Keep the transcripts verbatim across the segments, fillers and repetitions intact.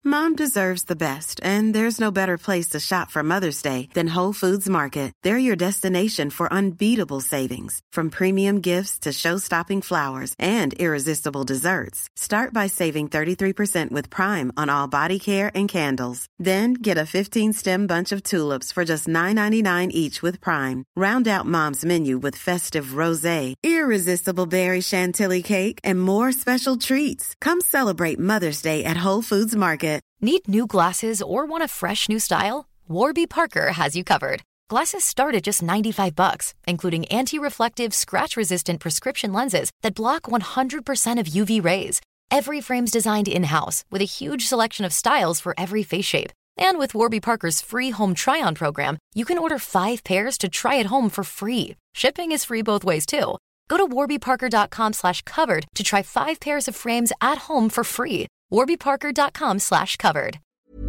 Mom deserves the best, and there's no better place to shop for Mother's Day than Whole Foods Market. They're your destination for unbeatable savings, from premium gifts to show-stopping flowers and irresistible desserts. Start by saving thirty-three percent with Prime on all body care and candles. Then get a fifteen-stem bunch of tulips for just nine ninety-nine each with Prime. Round out Mom's menu with festive rosé, irresistible berry chantilly cake, and more special treats. Come celebrate Mother's Day at Whole Foods Market. Need new glasses or want a fresh new style? Warby Parker has you covered. Glasses start at just ninety-five bucks, including anti-reflective, scratch-resistant prescription lenses that block one hundred percent of U V rays. Every frame's designed in-house with a huge selection of styles for every face shape. And with Warby Parker's free home try-on program, you can order five pairs to try at home for free. Shipping is free both ways, too. Go to warbyparker.com slash covered to try five pairs of frames at home for free. warbyparker.com slash covered.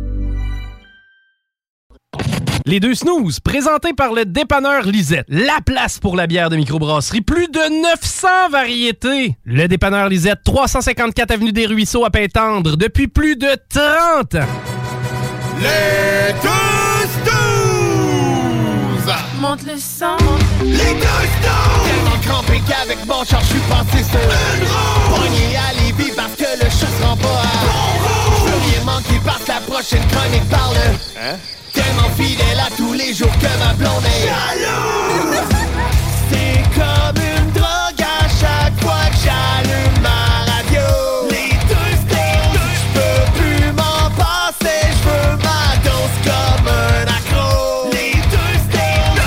Les deux snooze, présentés par le dépanneur Lisette. La place pour la bière de microbrasserie. Plus de neuf cents variétés. Le dépanneur Lisette, trois cent cinquante-quatre avenue des Ruisseaux à Pintendre, depuis plus de trente ans. Les deux snooze! Monte le sang. Les deux snooze! Tellement crampé qu'avec mon char, je suis passé sur une roue. Pogné à Lévis parce que le chat se rend pas à bon roue. Je veux rien manquer parce que la prochaine chronique parle. Hein? Tellement fidèle à tous les jours que ma blonde est jalouse. C'est comme une drogue à chaque fois que j'allume ma radio. Les deux snooze, je peux plus m'en passer, je veux ma dose comme un accro. Les deux snooze,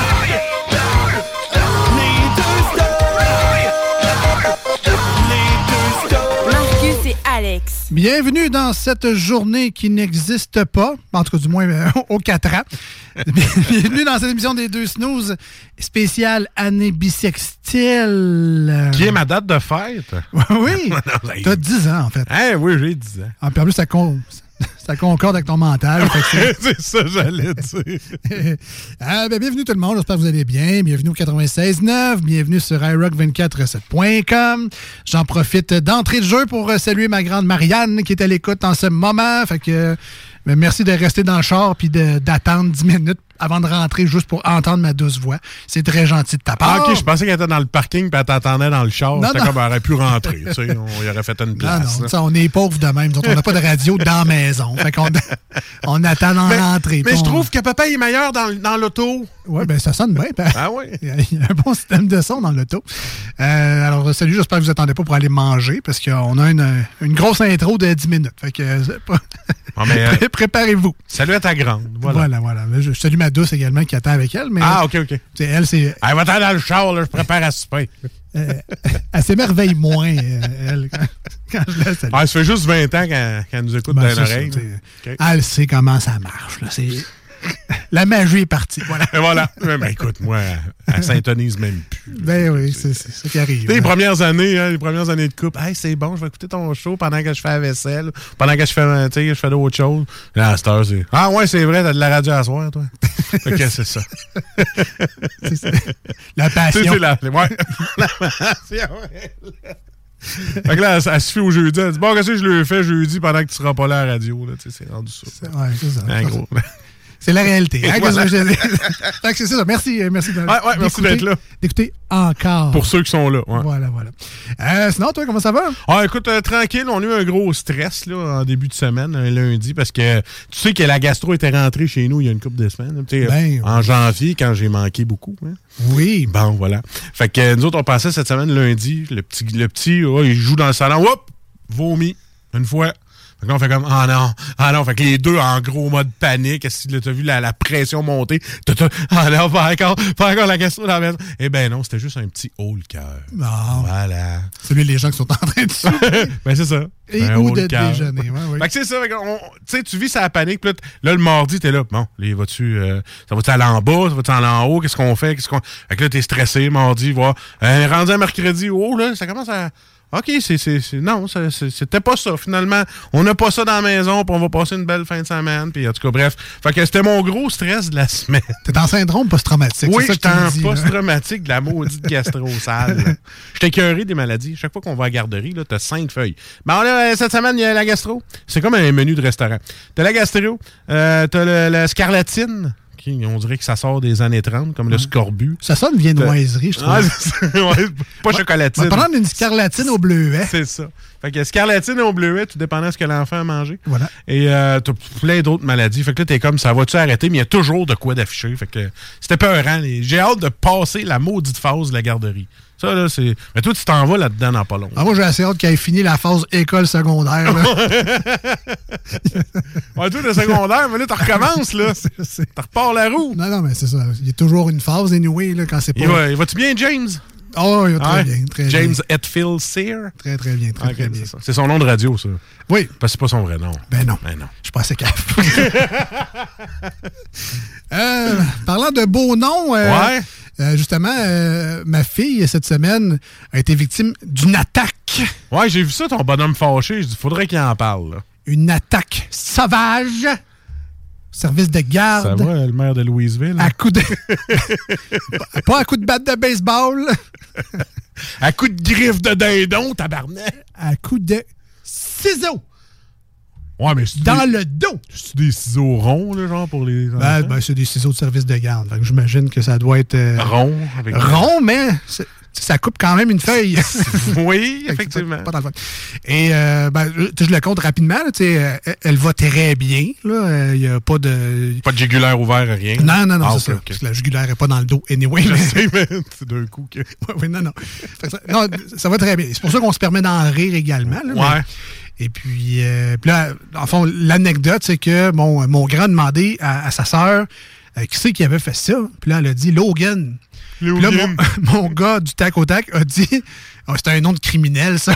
les deux snooze, les deux snooze. Marcus et Alex. Bienvenue dans cette journée qui n'existe pas, en tout cas du moins euh, aux quatre ans. Bienvenue dans cette émission des deux snooze spéciale année bissextile. Qui est ma date de fête? Oui, t'as dix ans en fait. Eh oui, j'ai dix ans. Ah, puis en plus, ça, con... ça concorde avec ton mental. C'est... c'est ça, j'allais dire. ah, ben, bienvenue tout le monde, j'espère que vous allez bien. Bienvenue au quatre-vingt-seize neuf, bienvenue sur i rock vingt-quatre sept point com. J'en profite d'entrée de jeu pour saluer ma grande Marianne qui est à l'écoute en ce moment. Fait que ben, merci de rester dans le char puis de, d'attendre dix minutes avant de rentrer juste pour entendre ma douce voix. C'est très gentil de ta part. Ah, OK, je pensais qu'elle était dans le parking puis elle t'attendait dans le char. Non, C'était non. comme elle aurait pu rentrer. Tu sais, on y aurait fait une place. Non, non, ça, on est pauvres de même. Donc, on n'a pas de radio dans la maison. Fait qu'on on attend dans l'entrée. Mais je on... trouve que papa est meilleur dans, dans l'auto. Oui, bien, ça sonne bien. Ah oui? Il y a un bon système de son dans l'auto. Euh, alors, salut, j'espère que vous n'attendez pas pour aller manger parce qu'on a une, une grosse intro de dix minutes. Fait que, ah, mais, euh, préparez-vous. Salut à ta grande. Voilà, voilà. voilà. Je, je salue ma douce également qui attend avec elle. Mais, ah, OK, OK. C'est, elle, c'est... Elle va t'aller dans le char, là, je prépare à souper. Euh, elle s'émerveille moins, euh, elle, quand, quand je la salue. Ah, ça fait juste vingt ans qu'elle, qu'elle nous écoute Ben, dans l'oreille. Okay. Elle sait comment ça marche. Là. C'est... La magie est partie. Voilà. Et voilà. Ben, écoute, moi, elle s'intonise même plus. Ben oui, c'est, c'est ça qui arrive. Les hein. premières années, hein, les premières années de couple, hey, c'est bon, je vais écouter ton show pendant que je fais la vaisselle, pendant que je fais, tu sais, je fais d'autres choses. Là, à cette heure, c'est ah ouais, c'est vrai, t'as de la radio à soir, toi. OK, c'est ça. c'est ça. La passion. C'est, c'est la, ouais. La passion. Fait que là, elle, elle se fie au jeudi. Elle dit bon, qu'est-ce que je lui ai fait jeudi pendant que tu seras pas là à la radio, là, tu sais, c'est rendu ça. C'est, ouais, c'est ça. En gros. C'est la réalité. Hein, voilà. que je dis. Fait que c'est ça. Merci, merci, de, ouais, ouais, merci d'être là. D'écouter encore. Pour ceux qui sont là. Ouais. Voilà, voilà. Euh, sinon, toi, comment ça va? Ah, écoute, euh, tranquille. On a eu un gros stress là, en début de semaine, un lundi, parce que tu sais que la gastro était rentrée chez nous il y a une couple de semaines. Ben, ouais. En janvier, quand j'ai manqué beaucoup. Hein. Oui. Bon, voilà. Fait que nous autres, on passait cette semaine lundi. Le petit, le petit oh, il joue dans le salon. Hop! Vomi. Une fois. Fait que là, on fait comme, ah oh non, ah non, fait que les deux en gros mode panique, est-ce que t'as vu la, la pression monter? Ah non, pas encore, pas encore la question dans la maison. Eh ben non, c'était juste un petit haut le cœur. Non. Voilà. Celui les gens qui sont en train de souper. Ben c'est ça. Et un ou de déjeuner. Ouais, oui. Fait que c'est ça, tu sais, tu vis ça la panique, puis là, là, le mardi, t'es là, bon, là, vas-tu, euh, ça va-tu aller en bas, ça va-tu aller en haut, qu'est-ce qu'on fait, qu'est-ce qu'on... Fait que là, t'es stressé, mardi, voir, euh, rendu à mercredi, oh là, ça commence à... OK, c'est, c'est, c'est non, ça, c'est, c'était pas ça. Finalement, on n'a pas ça dans la maison, puis on va passer une belle fin de semaine. Puis en tout cas, bref. Fait que c'était mon gros stress de la semaine. T'es en syndrome post-traumatique. Oui, c'est ça j'étais en post-traumatique de la maudite gastro-sale. J'étais écœuré des maladies. Chaque fois qu'on va à la garderie, là, t'as cinq feuilles. Bon, là, cette semaine, il y a la gastro. C'est comme un menu de restaurant. T'as la gastro, euh, t'as le, la scarlatine. Okay, on dirait que ça sort des années trente, comme ouais. le scorbut. Ça sonne viennoiserie, je trouve. Ah, ouais, pas chocolatine. On va prendre une scarlatine au bleuet. C'est ça. Fait que scarlatine au bleuet, tout dépendant de ce que l'enfant a mangé. Voilà. Et euh, t'as plein d'autres maladies. Fait que là, t'es comme, ça va-tu arrêter? Mais il y a toujours de quoi d'afficher. Fait que c'était peurant. J'ai hâte de passer la maudite phase de la garderie. Ça, là, c'est... Mais toi, tu t'en vas là-dedans dans pas long. Ah, moi, j'ai assez hâte qu'elle ait fini la phase école secondaire. Ouais, toi, le secondaire, mais là, tu recommences, là. Tu repars la roue. Non, non, mais c'est ça. Il y a toujours une phase, anyway, là, quand c'est pas... Ouais, va-tu bien, James? Oh, il va très ouais. bien, très James bien. Hetfield Sear? Très, très bien, très, okay, très bien. C'est, c'est son nom de radio, ça. Oui. Parce que c'est pas son vrai nom. Ben non. Ben non. Je suis pas assez capable. euh, parlant de beaux noms... Euh, ouais. Euh, justement, euh, ma fille, cette semaine, a été victime d'une attaque. Ouais, j'ai vu ça, ton bonhomme fâché. Je dis, faudrait qu'il en parle. Là. Une attaque sauvage. Service de garde. Ça va, le maire de Louisville. À coup de... Pas à coup de batte de baseball. À coup de griffe de dindon, tabarnak. À coup de ciseaux. Ouais, mais c'est dans des... le dos. C'est des ciseaux ronds, là, genre, pour les... Ben, ben, c'est des ciseaux de service de garde. Fait que j'imagine que ça doit être... Euh, rond. Avec rond, mais ça coupe quand même une feuille. Oui, effectivement. Pas, pas dans le fun. Et euh, ben, je, je le compte rapidement. Là, elle, elle va très bien. Il n'y a pas de... Pas de jugulaire ouvert, rien. Non, non, non, ah, c'est okay, ça. okay. Parce que la jugulaire n'est pas dans le dos. Anyway. Je sais, mais c'est d'un coup que... Oui, oui, non, non. Ça, non. Ça va très bien. C'est pour ça qu'on se permet d'en rire également. Là, ouais. Mais... Et puis, euh, puis là, en fond, l'anecdote, c'est que mon, mon grand a demandé à, à sa sœur euh, qui c'est qui avait fait ça. Puis là, elle a dit Logan. Puis là, mon, mon gars du tac au tac a dit oh, c'est un nom de criminel, ça.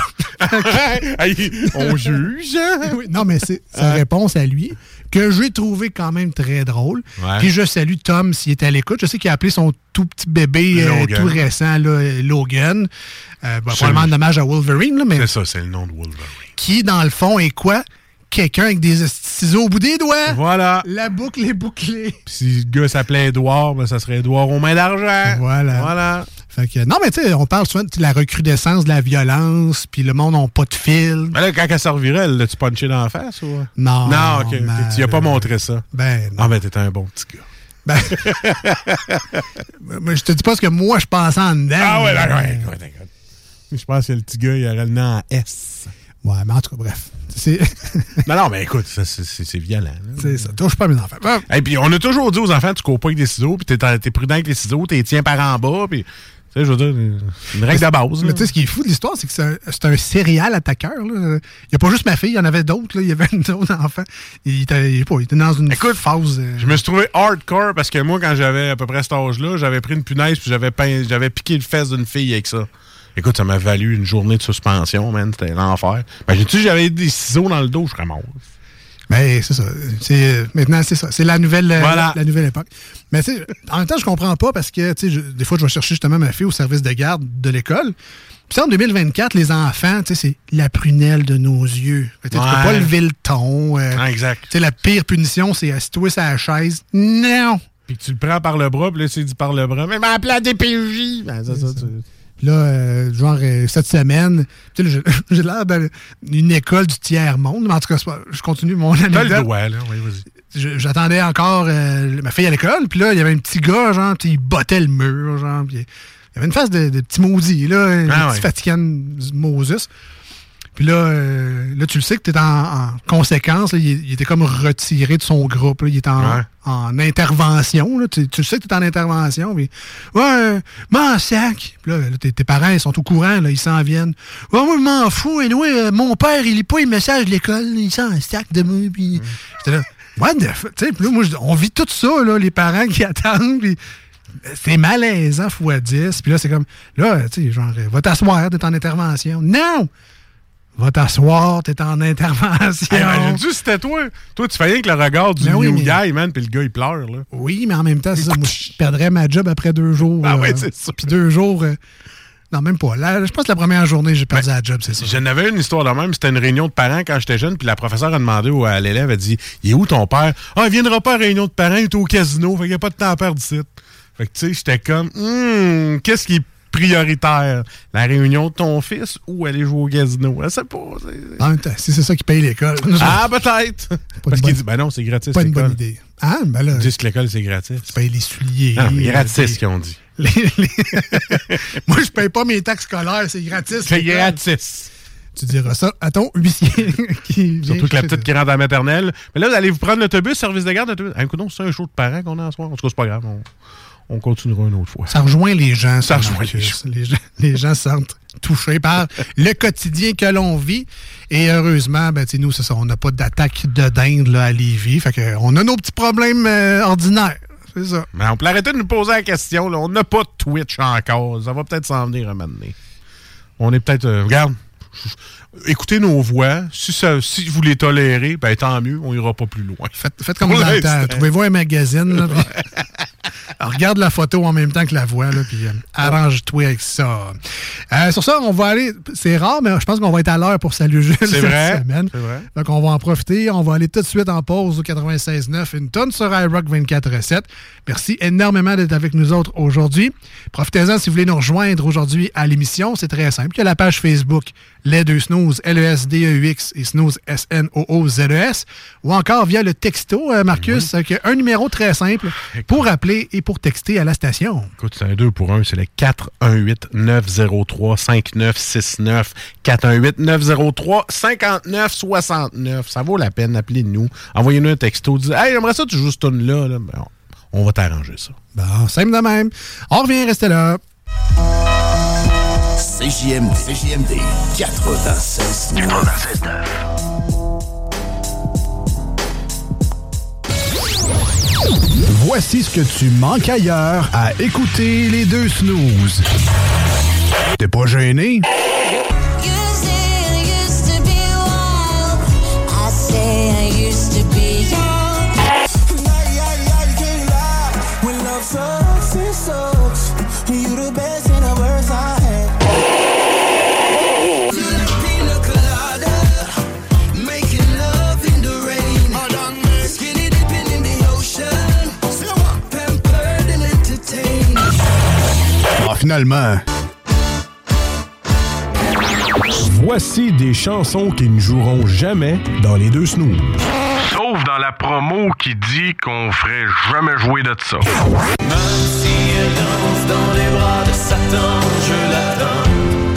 On juge. Oui, non, mais c'est sa réponse à lui que j'ai trouvé quand même très drôle. Ouais. Puis je salue Tom s'il était à l'écoute. Je sais qu'il a appelé son tout petit bébé euh, tout récent, là, Logan. Euh, ben, probablement un hommage à Wolverine. Là, mais c'est ça, c'est le nom de Wolverine. Qui, dans le fond, est quoi? Quelqu'un avec des ciseaux au bout des doigts. Voilà. La boucle est bouclée. Puis si le gars s'appelait Édouard, ben ça serait Édouard aux mains d'argent. Voilà. Voilà. Fait que, non, mais tu sais, on parle souvent de la recrudescence de la violence, puis le monde n'a pas de fil. Ben là, quand elle servirait, elle l'a-tu punché dans la face ou? Non. Non, OK. Ben, tu n'as pas montré ça. Ben, non. Ah, ben, t'étais un bon petit gars. Ben, je te dis pas ce que moi, je pensais en dedans. Ah, ouais, d'accord. Ouais, ouais, d'accord. Je pense que le petit gars, il aurait le nom en S. Ouais, mais en tout cas, bref. C'est... non, non, mais écoute, ça, c'est, c'est, c'est violent. Là. C'est ça. Touche pas mes enfants. Et puis, on a toujours dit aux enfants, tu cours pas avec des ciseaux, puis t'es, t'es prudent avec les ciseaux, t'es tiens par en bas, puis... Tu sais, je veux dire, une règle de base. Mais tu sais, ce qui est fou de l'histoire, c'est que c'est un, c'est un serial attaqueur. Là. Il n'y a pas juste ma fille, il y en avait d'autres. Là. Il y avait d'autres enfants. Il était, il était dans une Écoute, phase... Euh... Je me suis trouvé hardcore parce que moi, quand j'avais à peu près cet âge-là, j'avais pris une punaise puis j'avais, peint, j'avais piqué le fesse d'une fille avec ça. Écoute, ça m'a valu une journée de suspension, man. C'était l'enfer. Ben, j'ai-tu j'avais des ciseaux dans le dos, je serais mort. Mais c'est ça. C'est, maintenant, c'est ça. C'est la nouvelle, voilà. la, la nouvelle époque. Mais tu sais, en même temps, je comprends pas parce que tu sais, des fois, je vais chercher justement ma fille au service de garde de l'école. Puis en deux mille vingt-quatre, les enfants, tu sais, c'est la prunelle de nos yeux. Tu peux pas lever le ton. Euh, ah, exact. Tu sais, la pire punition, c'est assis-toi sur la chaise. Non! Puis que tu le prends par le bras, puis là, c'est dit par le bras. Mais m'a appelé à D P J! Ben, ça, ça, tu... Puis là, euh, genre, euh, cette semaine, tu sais, j'ai l'air d'une école du tiers-monde, mais en tout cas, pas, je continue mon anecdote. T'as le doigt, là, oui, vas-y. J'attendais encore euh, ma fille à l'école, puis là, il y avait un petit gars, genre, il bottait le mur, genre, puis il y avait une face de, de petit maudit, là, un ah, petit ouais. fatigant Moses. Puis là, euh, là, tu le sais que tu es en, en conséquence. Là, il, il était comme retiré de son groupe. Là, il est en, ouais. en intervention. Là, tu, tu le sais que tu es en intervention. Puis, ouais, m'en sac. Puis là, là tes, tes parents, ils sont au courant. Là, ils s'en viennent. Ouais, moi, je m'en fous. Et anyway, euh, mon père, il lit pas les messages de l'école. Il s'en sac de moi. Puis, mm. j'étais là, what the fuck? Tu sais, puis là, moi, on vit tout ça, là, les parents qui attendent. Puis, c'est malaisant fois dix. Puis là, c'est comme, là, tu sais, genre, va t'asseoir, t'es en intervention. Non! Va t'asseoir, t'es en intervention. Hey, imagine-tu, c'était toi. Toi, tu fais rien que le regard du oui, new mais... guy, man, puis le gars, il pleure, là. Oui, mais en même temps, c'est ça, moi, je perdrais ma job après deux jours. Ah euh, oui, c'est ça. Puis deux jours... Euh... Non, même pas. Là, je pense que la première journée, j'ai perdu ben, la job, c'est ça. J'en avais une histoire de même. C'était une réunion de parents quand j'étais jeune, puis la professeure a demandé à l'élève, elle dit « Il est où ton père? » « Ah, il viendra pas à réunion de parents, il est au casino, fait qu'il n'y a pas de temps à perdre ici. » Fait que, tu sais, j'étais comme hum, qu'est-ce qui est prioritaire? La réunion de ton fils ou aller jouer au casino? Je sais pas. C'est... En même temps, si c'est ça qui paye l'école. Ah, peut-être! Parce qu'il dit, ben non, c'est gratis. Pas une l'école. bonne idée. Ah, ben là. Ils disent que l'école, c'est gratis. Tu payes les souliers. Non, mais gratis, les... qu'ils ont dit. Les, les... Moi, je paye pas mes taxes scolaires, c'est gratis. C'est gratis. Tu diras ça à ton huissier qui vient. Surtout que la petite qui rentre à la maternelle. Mais là, vous allez vous prendre l'autobus, service de garde. Un coup, non, c'est un show de parents qu'on a à soir. En tout cas, c'est pas grave. On, on continuera une autre fois. Ça rejoint les gens. Ça rejoint les gens. Les gens, les gens se sentent touchés par le quotidien que l'on vit. Et heureusement, ben, nous, c'est ça, on n'a pas d'attaque de dinde là, à Lévis. Fait que on a nos petits problèmes euh, ordinaires. C'est ça. Mais on peut arrêter de nous poser la question. Là. On n'a pas de Twitch encore. Ça va peut-être s'en venir un moment donné. On est peut-être... Euh, regarde, écoutez nos voix. Si, ça, si vous les tolérez, ben tant mieux. On ira pas plus loin. Faites, faites comme dans le temps. Trouvez-vous un magazine. Là, puis... Alors, regarde la photo en même temps que la voix, là, puis euh, arrange-toi avec ça. Euh, sur ça, on va aller... C'est rare, mais je pense qu'on va être à l'heure pour Salut Jules c'est cette vrai, semaine. C'est vrai. Donc, on va en profiter. On va aller tout de suite en pause au quatre-vingt-seize neuf. Une tonne sur iRock vingt-quatre sept. Merci énormément d'être avec nous autres aujourd'hui. Profitez-en si vous voulez nous rejoindre aujourd'hui à l'émission. C'est très simple. Il y a la page Facebook Les Deux Snooze, L E S D E U X et Snooze, S N O O Z E S. Ou encore via le texto, euh, Marcus, oui. Avec un numéro très simple pour appeler et pour texter à la station. Écoute, c'est un deux pour un. C'est le quatre un huit neuf zéro trois cinq neuf six neuf. quatre un huit neuf zéro trois cinq neuf six neuf. Ça vaut la peine. Appelez-nous. Envoyez-nous un texto. Dites, hey, j'aimerais ça que tu joues ce tune-là. Là. Ben, on va t'arranger ça. Bon, simple de même. On revient, restez là. C J M D, C J M D quatre-vingt-seize neuf. Voici ce que tu manques ailleurs à écouter les deux snooze. T'es pas gêné? Finalement. Voici des chansons qui ne joueront jamais dans les deux snooze. Sauf dans la promo qui dit qu'on ferait jamais jouer de ça. Même si elle danse dans les bras de Satan, je l'attends.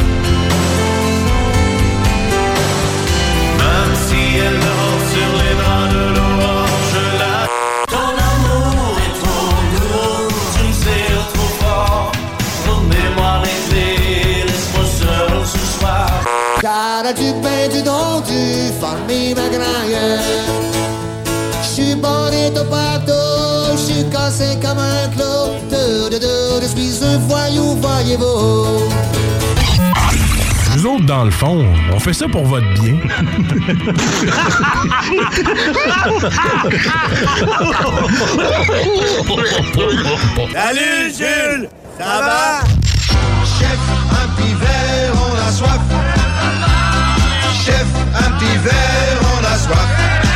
Même si elle danse sur les bras de l'aurore, je l'attends. Ton amour est trop lourd, tu me serres trop fort. Mémoire réglée, laisse-moi seul ce soir. Cara du pain, du don, du famille ma grand-gueule. J'suis bonito partout, j'suis cassé comme un clou. De, de, de, je suis un voyou, voyez-vous. Nous autres, dans le fond, on fait ça pour votre bien. Salut Jules, ça va? Chef, un petit verre, on a soif. Chef, un petit verre, on a soif.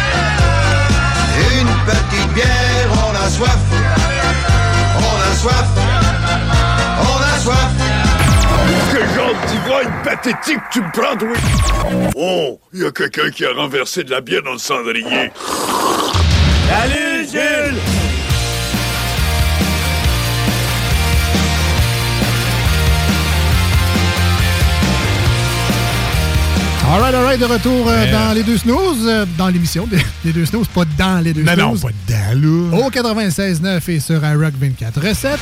Une petite bière, on a soif. On a soif. On a soif. Quel genre de d'ivrogne pathétique tu me prends, oui? Oh, il y a quelqu'un qui a renversé de la bière dans le cendrier. Salut Jules! All right, all right, de retour euh, yeah. dans les deux snooze, euh, dans l'émission des les deux snooze, pas dans les deux non, snooze. Non, pas dans, là. Au quatre-vingt-seize neuf et sur iRock vingt-quatre sept.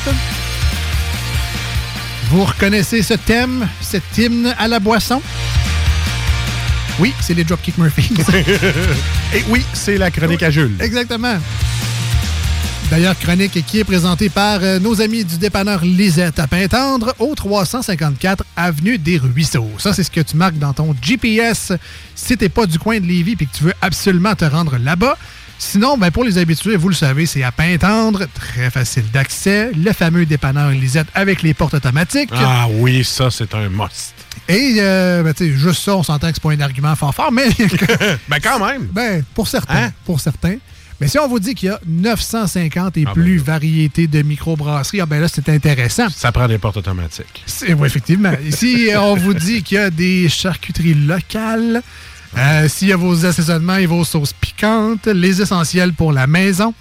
Vous reconnaissez ce thème, cet hymne à la boisson? Oui, c'est les Dropkick Murphys. Et oui, c'est la chronique à Jules. Exactement. D'ailleurs, chronique qui est présentée par euh, nos amis du dépanneur Lisette à Pintendre au trois cent cinquante-quatre avenue des Ruisseaux. Ça, c'est ce que tu marques dans ton G P S si t'es pas du coin de Lévis et que tu veux absolument te rendre là-bas. Sinon, ben, pour les habitués, vous le savez, c'est à Pintendre, très facile d'accès. Le fameux dépanneur Lisette avec les portes automatiques. Ah oui, ça, c'est un must. Et, euh, ben, tu sais, juste ça, on s'entend que c'est pas un argument fort fort, mais... ben, quand même. Ben, pour certains, hein? pour certains. Mais si on vous dit qu'il y a neuf cent cinquante et ah plus ben, variétés de microbrasseries, ah ben là, c'est intéressant. Ça prend des portes automatiques. Oui, effectivement. Ici, on vous dit qu'il y a des charcuteries locales, euh, s'il y a vos assaisonnements et vos sauces piquantes, les essentiels pour la maison,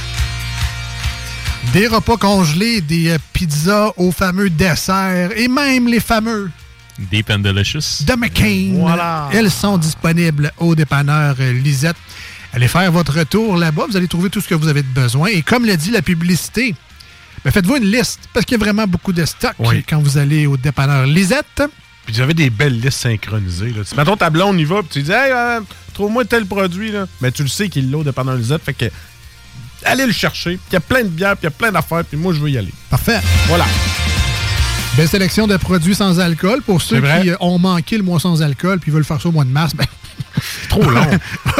des repas congelés, des euh, pizzas aux fameux desserts et même les fameux Deep and Delicious de McCain. Voilà. Elles sont disponibles au dépanneur Lisette. Allez faire votre tour là-bas, vous allez trouver tout ce que vous avez de besoin. Et comme le dit la publicité, ben faites-vous une liste, parce qu'il y a vraiment beaucoup de stock oui. quand vous allez au dépanneur Lisette. Puis vous avez des belles listes synchronisées. Là. Mettons, ta blonde y va, puis tu dis « Hey, euh, trouve-moi tel produit. » Mais tu le sais qu'il l'a au dépanneur Lisette, fait que allez le chercher. Puis il y a plein de bières, puis il y a plein d'affaires, puis moi, je veux y aller. Parfait. Voilà. Belle sélection de produits sans alcool. Pour ceux qui ont manqué le mois sans alcool puis veulent faire ça au mois de mars, ben... c'est trop long.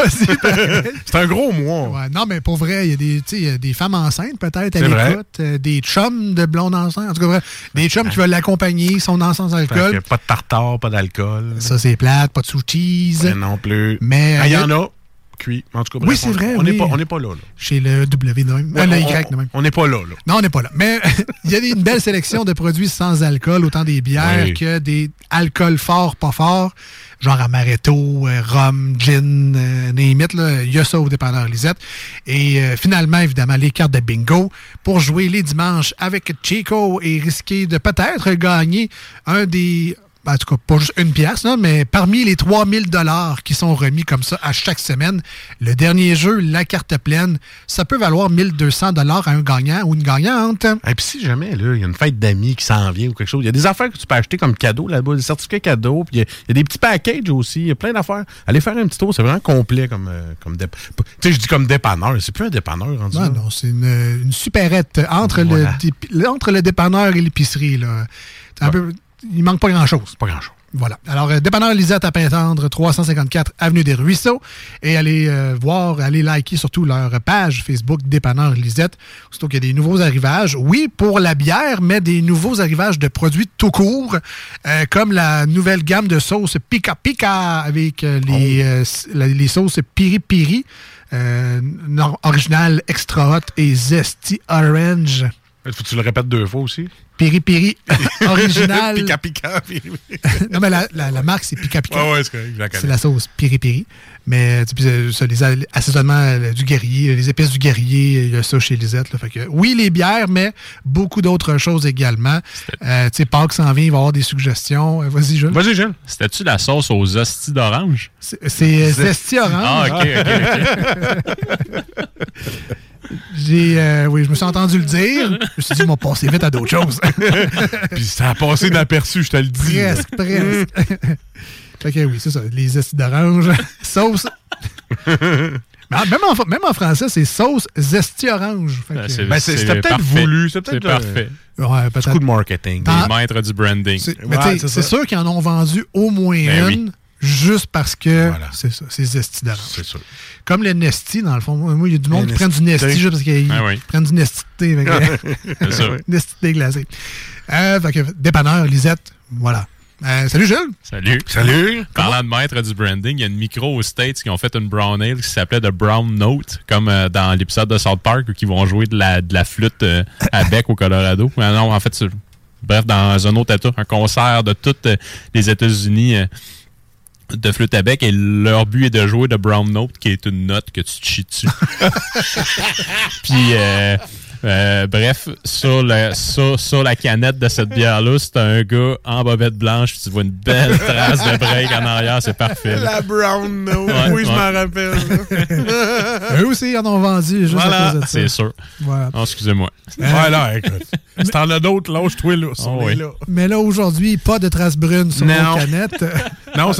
C'est un gros mois. Ouais, non, mais pour vrai, il y a des, y a des femmes enceintes peut-être à l'écoute, euh, des chums de blondes enceintes. En tout cas, vrai, des chums qui veulent l'accompagner, sont dans sans alcool. Pas de tartare, pas d'alcool. Ça, c'est plate, pas de sous cheese. Ben non plus. Mais il y en a. Cuit. En tout cas, oui, bref, c'est vrai. On n'est oui. pas, pas là, là. Chez le W de même. Ouais, euh, le on, Y de même. On n'est pas là, là. Non, on n'est pas là. Mais il y a une belle sélection de produits sans alcool, autant des bières oui. que des alcools forts, pas forts, genre amaretto, euh, rhum, gin, euh, name it, là. Il y a ça au dépanneur Lisette. Et euh, finalement, évidemment, les cartes de bingo pour jouer les dimanches avec Chico et risquer de peut-être gagner un des... En tout cas, pas juste une pièce, là, mais parmi les trois mille dollars qui sont remis comme ça à chaque semaine, le dernier jeu, la carte pleine, ça peut valoir mille deux cents dollars à un gagnant ou une gagnante. Et puis si jamais, là, il y a une fête d'amis qui s'en vient ou quelque chose, il y a des affaires que tu peux acheter comme cadeau là-bas, des certificats cadeaux, puis il y, y a des petits packages aussi, il y a plein d'affaires. Allez faire un petit tour, c'est vraiment complet comme, euh, comme dép... Tu sais, je dis comme dépanneur, c'est plus un dépanneur rendu. Non, non, c'est une, une supérette entre, voilà. le, entre le dépanneur et l'épicerie, là. C'est un ouais. peu... Il manque pas grand-chose. Pas grand-chose. Voilà. Alors, euh, dépanneur Lisette à Pintendre, trois cent cinquante-quatre Avenue des Ruisseaux. Et allez euh, voir, allez liker surtout leur page Facebook Dépanneur Lisette. Surtout qu'il y a des nouveaux arrivages. Oui, pour la bière, mais des nouveaux arrivages de produits tout court, euh, comme la nouvelle gamme de sauces Pika Pika avec euh, les, oh. euh, les sauces Piri Piri, euh, original Extra Hot et Zesty Orange. Faut que tu le répètes deux fois aussi. Piri Piri, original. Pika Pika. Non, mais la, la, la marque, c'est Pika Pika. Ah ouais, c'est correct, je la connais. C'est la sauce Piri Piri. Mais ça, les assaisonnements du guerrier, les épices du guerrier, il y a ça chez Lisette. Là, fait que, oui, les bières, mais beaucoup d'autres choses également. Euh, tu sais, Pâques s'en vient, il va y avoir des suggestions. Euh, vas-y, Jules. Vas-y, Jules. C'était-tu la sauce aux hosties d'orange? C'est Zesty Orange. Ah, OK, OK, OK. J'ai, euh, oui, je me suis entendu le dire. Je me suis dit, ils m'ont passé vite à d'autres choses. Puis ça a passé inaperçu, je te le dis. Presque, presque. Fait que oui, c'est ça. Les zesty d'orange. Sauce. Mais même, en, même en français, c'est sauce zesty orange. Ben, c'est, ben, c'est, c'était peut-être parfait. voulu. C'est, peut-être c'est parfait. Ouais, peut-être. Coup de marketing. Des Dans... maîtres du branding. C'est, mais ouais, c'est, c'est sûr qu'ils en ont vendu au moins ben une. Oui. Juste parce que voilà. c'est ça, c'est zesty d'orange. C'est sûr. Comme le Nesty, dans le fond. Moi, il y a du monde le qui prend du Nesty juste parce qu'ils ah oui. prennent du Nesty thé. C'est ça. Nesty thé glacé. Euh, fait que, dépanneur, Lisette, voilà. Euh, salut Jules. Salut. Salut. Parlant de maître du branding, il y a une micro aux States qui ont fait une brown ale qui s'appelait The Brown Note, comme euh, dans l'épisode de South Park où ils vont jouer de la, de la flûte euh, à bec au Colorado. Ah non, en fait, c'est, bref, dans un autre état, un concert de toutes euh, les États-Unis euh, de flûte à bec, et leur but est de jouer de Brown Note, qui est une note que tu te chies dessus. Puis, euh, euh, bref, sur, le, sur, sur la canette de cette bière-là, c'est un gars en bobette blanche, puis tu vois une belle trace de break en arrière, c'est parfait. Là. La Brown Note, ouais, oui, je ouais. m'en rappelle. Eux aussi, ils en ont vendu juste voilà. à cause de ça. C'est sûr. Voilà. Oh, excusez-moi. Ouais, là, écoute. Si t'en as d'autres, lâche-toi là. Oh, oui. là. Mais là, aujourd'hui, pas de traces brunes sur non. nos canettes. Non, c'est une petite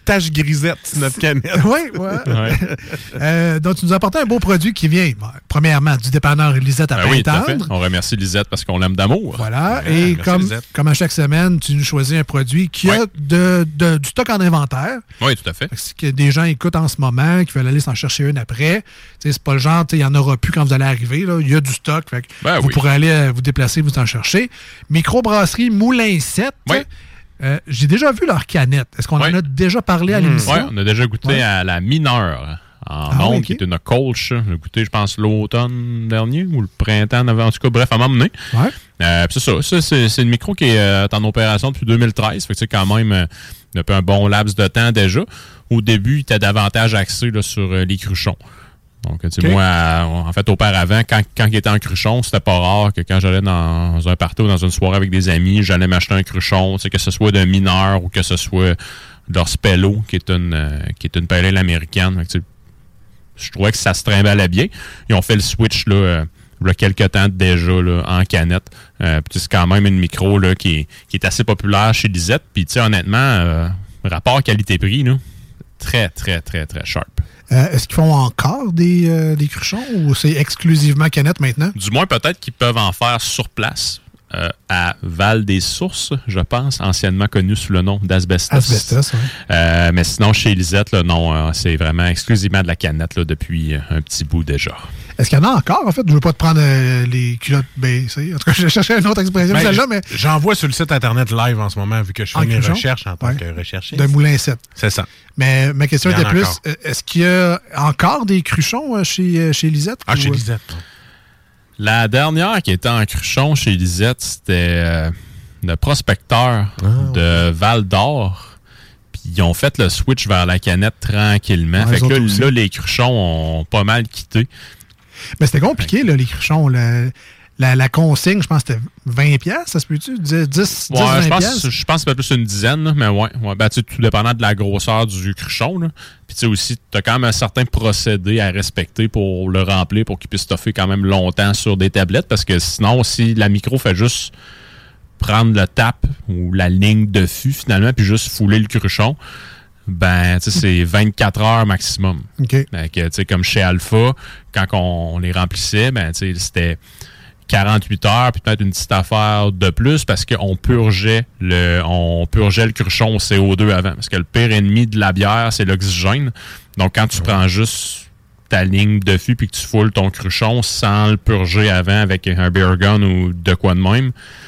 tache grisette sur notre canette. Oui, oui. Ouais. euh, donc, tu nous as apporté un beau produit qui vient, bon, premièrement, du dépanneur Lisette à ben oui, Pintendre. On remercie Lisette parce qu'on l'aime d'amour. Voilà. Ouais, et comme, comme à chaque semaine, tu nous choisis un produit qui ouais. a de, de, du stock en inventaire. Oui, tout à fait. Parce que des gens écoutent en ce moment, qui veulent aller s'en chercher une après. T'sais, c'est pas le genre, il n'y en aura plus quand vous allez arriver. Là. Il y a du stock. Fait que ben vous oui. pourrez aller euh, vous déplacer, vous en chercher. Microbrasserie Moulin sept. Oui. Euh, j'ai déjà vu leur canette. Est-ce qu'on oui. en a déjà parlé à l'émission? Oui, on a déjà goûté ouais. à la mineure en ah, onde, oui, okay. qui est une colche. On a goûté, je pense, l'automne dernier ou le printemps avant. En tout cas, bref, à m'emmener. Ouais. Euh, c'est ça. ça c'est, c'est une micro qui est euh, en opération depuis deux mille treize. Fait que c'est quand même euh, depuis un bon laps de temps déjà. Au début, il était davantage axé là, sur euh, les cruchons. Donc, tu sais, okay. moi, euh, en fait, auparavant, quand, quand il était en cruchon, c'était pas rare que quand j'allais dans un party ou dans une soirée avec des amis, j'allais m'acheter un cruchon, tu sais, que ce soit d'un mineur ou que ce soit de leur Spello, qui est une, euh, qui est une pale ale américaine. Donc, tu sais, je trouvais que ça se trimballait bien. Ils ont fait le switch, là, euh, il y a quelques temps déjà, là, en canette. Euh, puis c'est quand même une micro, là, qui est, qui est assez populaire chez Lisette. Puis, tu sais, honnêtement, euh, rapport qualité-prix, là, très, très, très, très sharp. Euh, est-ce qu'ils font encore des, euh, des cruchons ou c'est exclusivement canette maintenant? Du moins, peut-être qu'ils peuvent en faire sur place euh, à Val-des-Sources, je pense, anciennement connu sous le nom d'Asbestos. Asbestos, oui. Euh, mais sinon, chez Lisette, là, non, euh, c'est vraiment exclusivement de la canette là, depuis un petit bout déjà. Est-ce qu'il y en a encore, en fait? Je ne veux pas te prendre euh, les culottes baissées. En tout cas, je cherchais une autre expression. Ben, celle-là, mais... J'en vois sur le site Internet live en ce moment, vu que je fais en mes cruchon? recherches en tant ouais. que recherchiste. De Moulin sept. C'est ça. Mais ma question était plus, encore. est-ce qu'il y a encore des cruchons chez, chez Lisette? Ah, ou... chez Lisette. La dernière qui était en cruchon chez Lisette, c'était euh, le prospecteur ah, de Val-d'Or. Ils ont fait le switch vers la canette tranquillement. Ouais, fait que là, là, les cruchons ont pas mal quitté. Mais c'était compliqué, là, les cruchons. La, la, la consigne, je pense que c'était vingt piastres, ça se peut-tu? dix, dix, ouais, vingt je pense, piastres? je pense que c'est plus une dizaine, là, mais ouais. ouais ben, tout dépendant de la grosseur du cruchon. Là. Puis tu sais aussi, tu as quand même un certain procédé à respecter pour le remplir, pour qu'il puisse stoffer quand même longtemps sur des tablettes. Parce que sinon, si la micro fait juste prendre le tap ou la ligne de fût, finalement, puis juste fouler le cruchon, ben, tu sais, c'est vingt-quatre heures maximum. OK. Donc, tu sais, comme chez Alpha, quand on, on les remplissait, ben, tu sais, c'était quarante-huit heures, puis peut-être une petite affaire de plus parce qu'on purgeait le, on purgeait le cruchon au C O deux avant. Parce que le pire ennemi de la bière, c'est l'oxygène. Donc, quand tu ouais. prends juste ta ligne de fût puis que tu foules ton cruchon sans le purger avant avec un beer gun ou de quoi de même,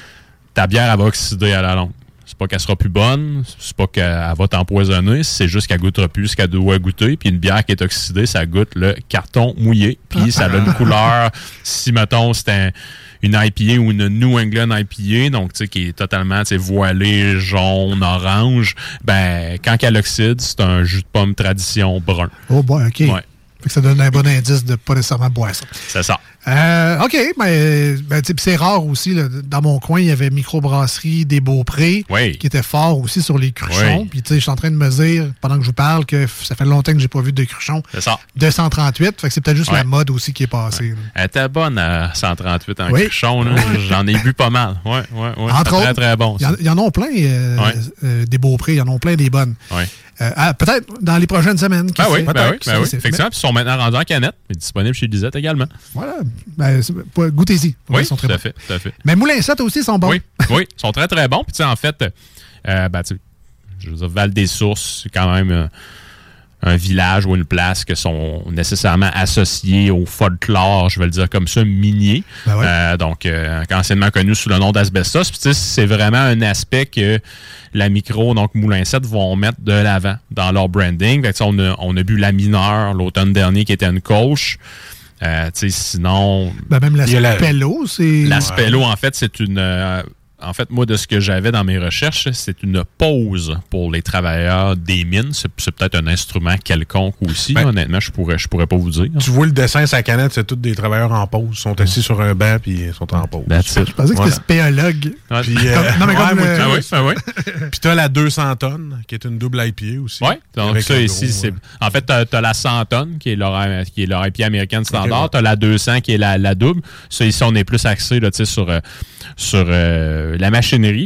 ta bière, elle va oxyder à la longue. C'est pas qu'elle sera plus bonne, c'est pas qu'elle va t'empoisonner, c'est juste qu'elle goûtera plus ce qu'elle doit goûter. Puis une bière qui est oxydée, ça goûte le carton mouillé. Puis ça a une couleur, si mettons c'est un, une I P A ou une New England I P A, donc tu sais qui est totalement voilée, jaune, orange, ben quand elle oxyde, c'est un jus de pomme tradition brun. Oh boy, OK. Ouais. Fait que ça donne un bon indice de pas nécessairement boire ça. C'est ça. Euh, OK, mais ben, c'est rare aussi. Là, dans mon coin, il y avait Microbrasserie des Beaupré oui. qui était fort aussi sur les cruchons. Oui. Puis tu sais, je suis en train de me dire, pendant que je vous parle, que ça fait longtemps que j'ai pas vu de cruchons. C'est ça. deux cent trente-huit, fait que c'est peut-être juste ouais. la mode aussi qui est passée. Ouais. Elle était bonne à cent trente-huit en oui. cruchon. Là. J'en ai bu pas mal. Ouais, ouais, ouais. Entre autres, très, très bon. Il y, y en a plein euh, ouais. euh, des Beaupré, il y en a plein des bonnes. Ouais. Euh, ah, peut-être dans les prochaines semaines. Ben oui, ben oui, ben oui. C'est, effectivement, puis ils sont maintenant rendus en canette, mais disponibles chez Lisette également. Voilà. Ben, goûtez-y. Oui, ils sont très tout à bons. fait, tout à fait. Mais Moulin sept aussi, ils sont bons. Oui, oui, ils sont très, très bons. Puis, tu sais, en fait, euh, ben, tu sais, je veux dire, Val-des-Sources, c'est quand même euh, un village ou une place qui sont nécessairement associés au folklore, je vais le dire comme ça, minier. Ben ouais. euh, donc, euh, anciennement connu sous le nom d'Asbestos. Puis, tu sais, c'est vraiment un aspect que la micro, donc Moulin sept, vont mettre de l'avant dans leur branding. Fait que, on, a, on a bu la mineure l'automne dernier qui était une colche. Euh, tu sais, sinon... Ben même la la Spello, c'est... La Spello, en fait, c'est une... Euh, en fait, moi, de ce que j'avais dans mes recherches, c'est une pause pour les travailleurs des mines. C'est, c'est peut-être un instrument quelconque aussi. Ben, honnêtement, je pourrais, je pourrais pas vous dire. Tu vois le dessin sur la canette, c'est tous des travailleurs en pause. Ils sont assis mmh. sur un banc puis ils sont en pause. Je pensais que voilà. c'était spéologue. Ouais. Puis, euh, comme, non, mais comme ouais, le... ah oui, ah oui. Puis t'as la deux cents tonnes, qui est une double I P A aussi. Oui, donc ça ici, gros, c'est... Ouais. En fait, t'as, t'as la cent tonnes, qui est leur, qui est leur I P A américaine standard. Okay, ouais. T'as la deux cents, qui est la, la double. Ça, ici, on est plus axé là, sur, euh, sur euh, la machinerie.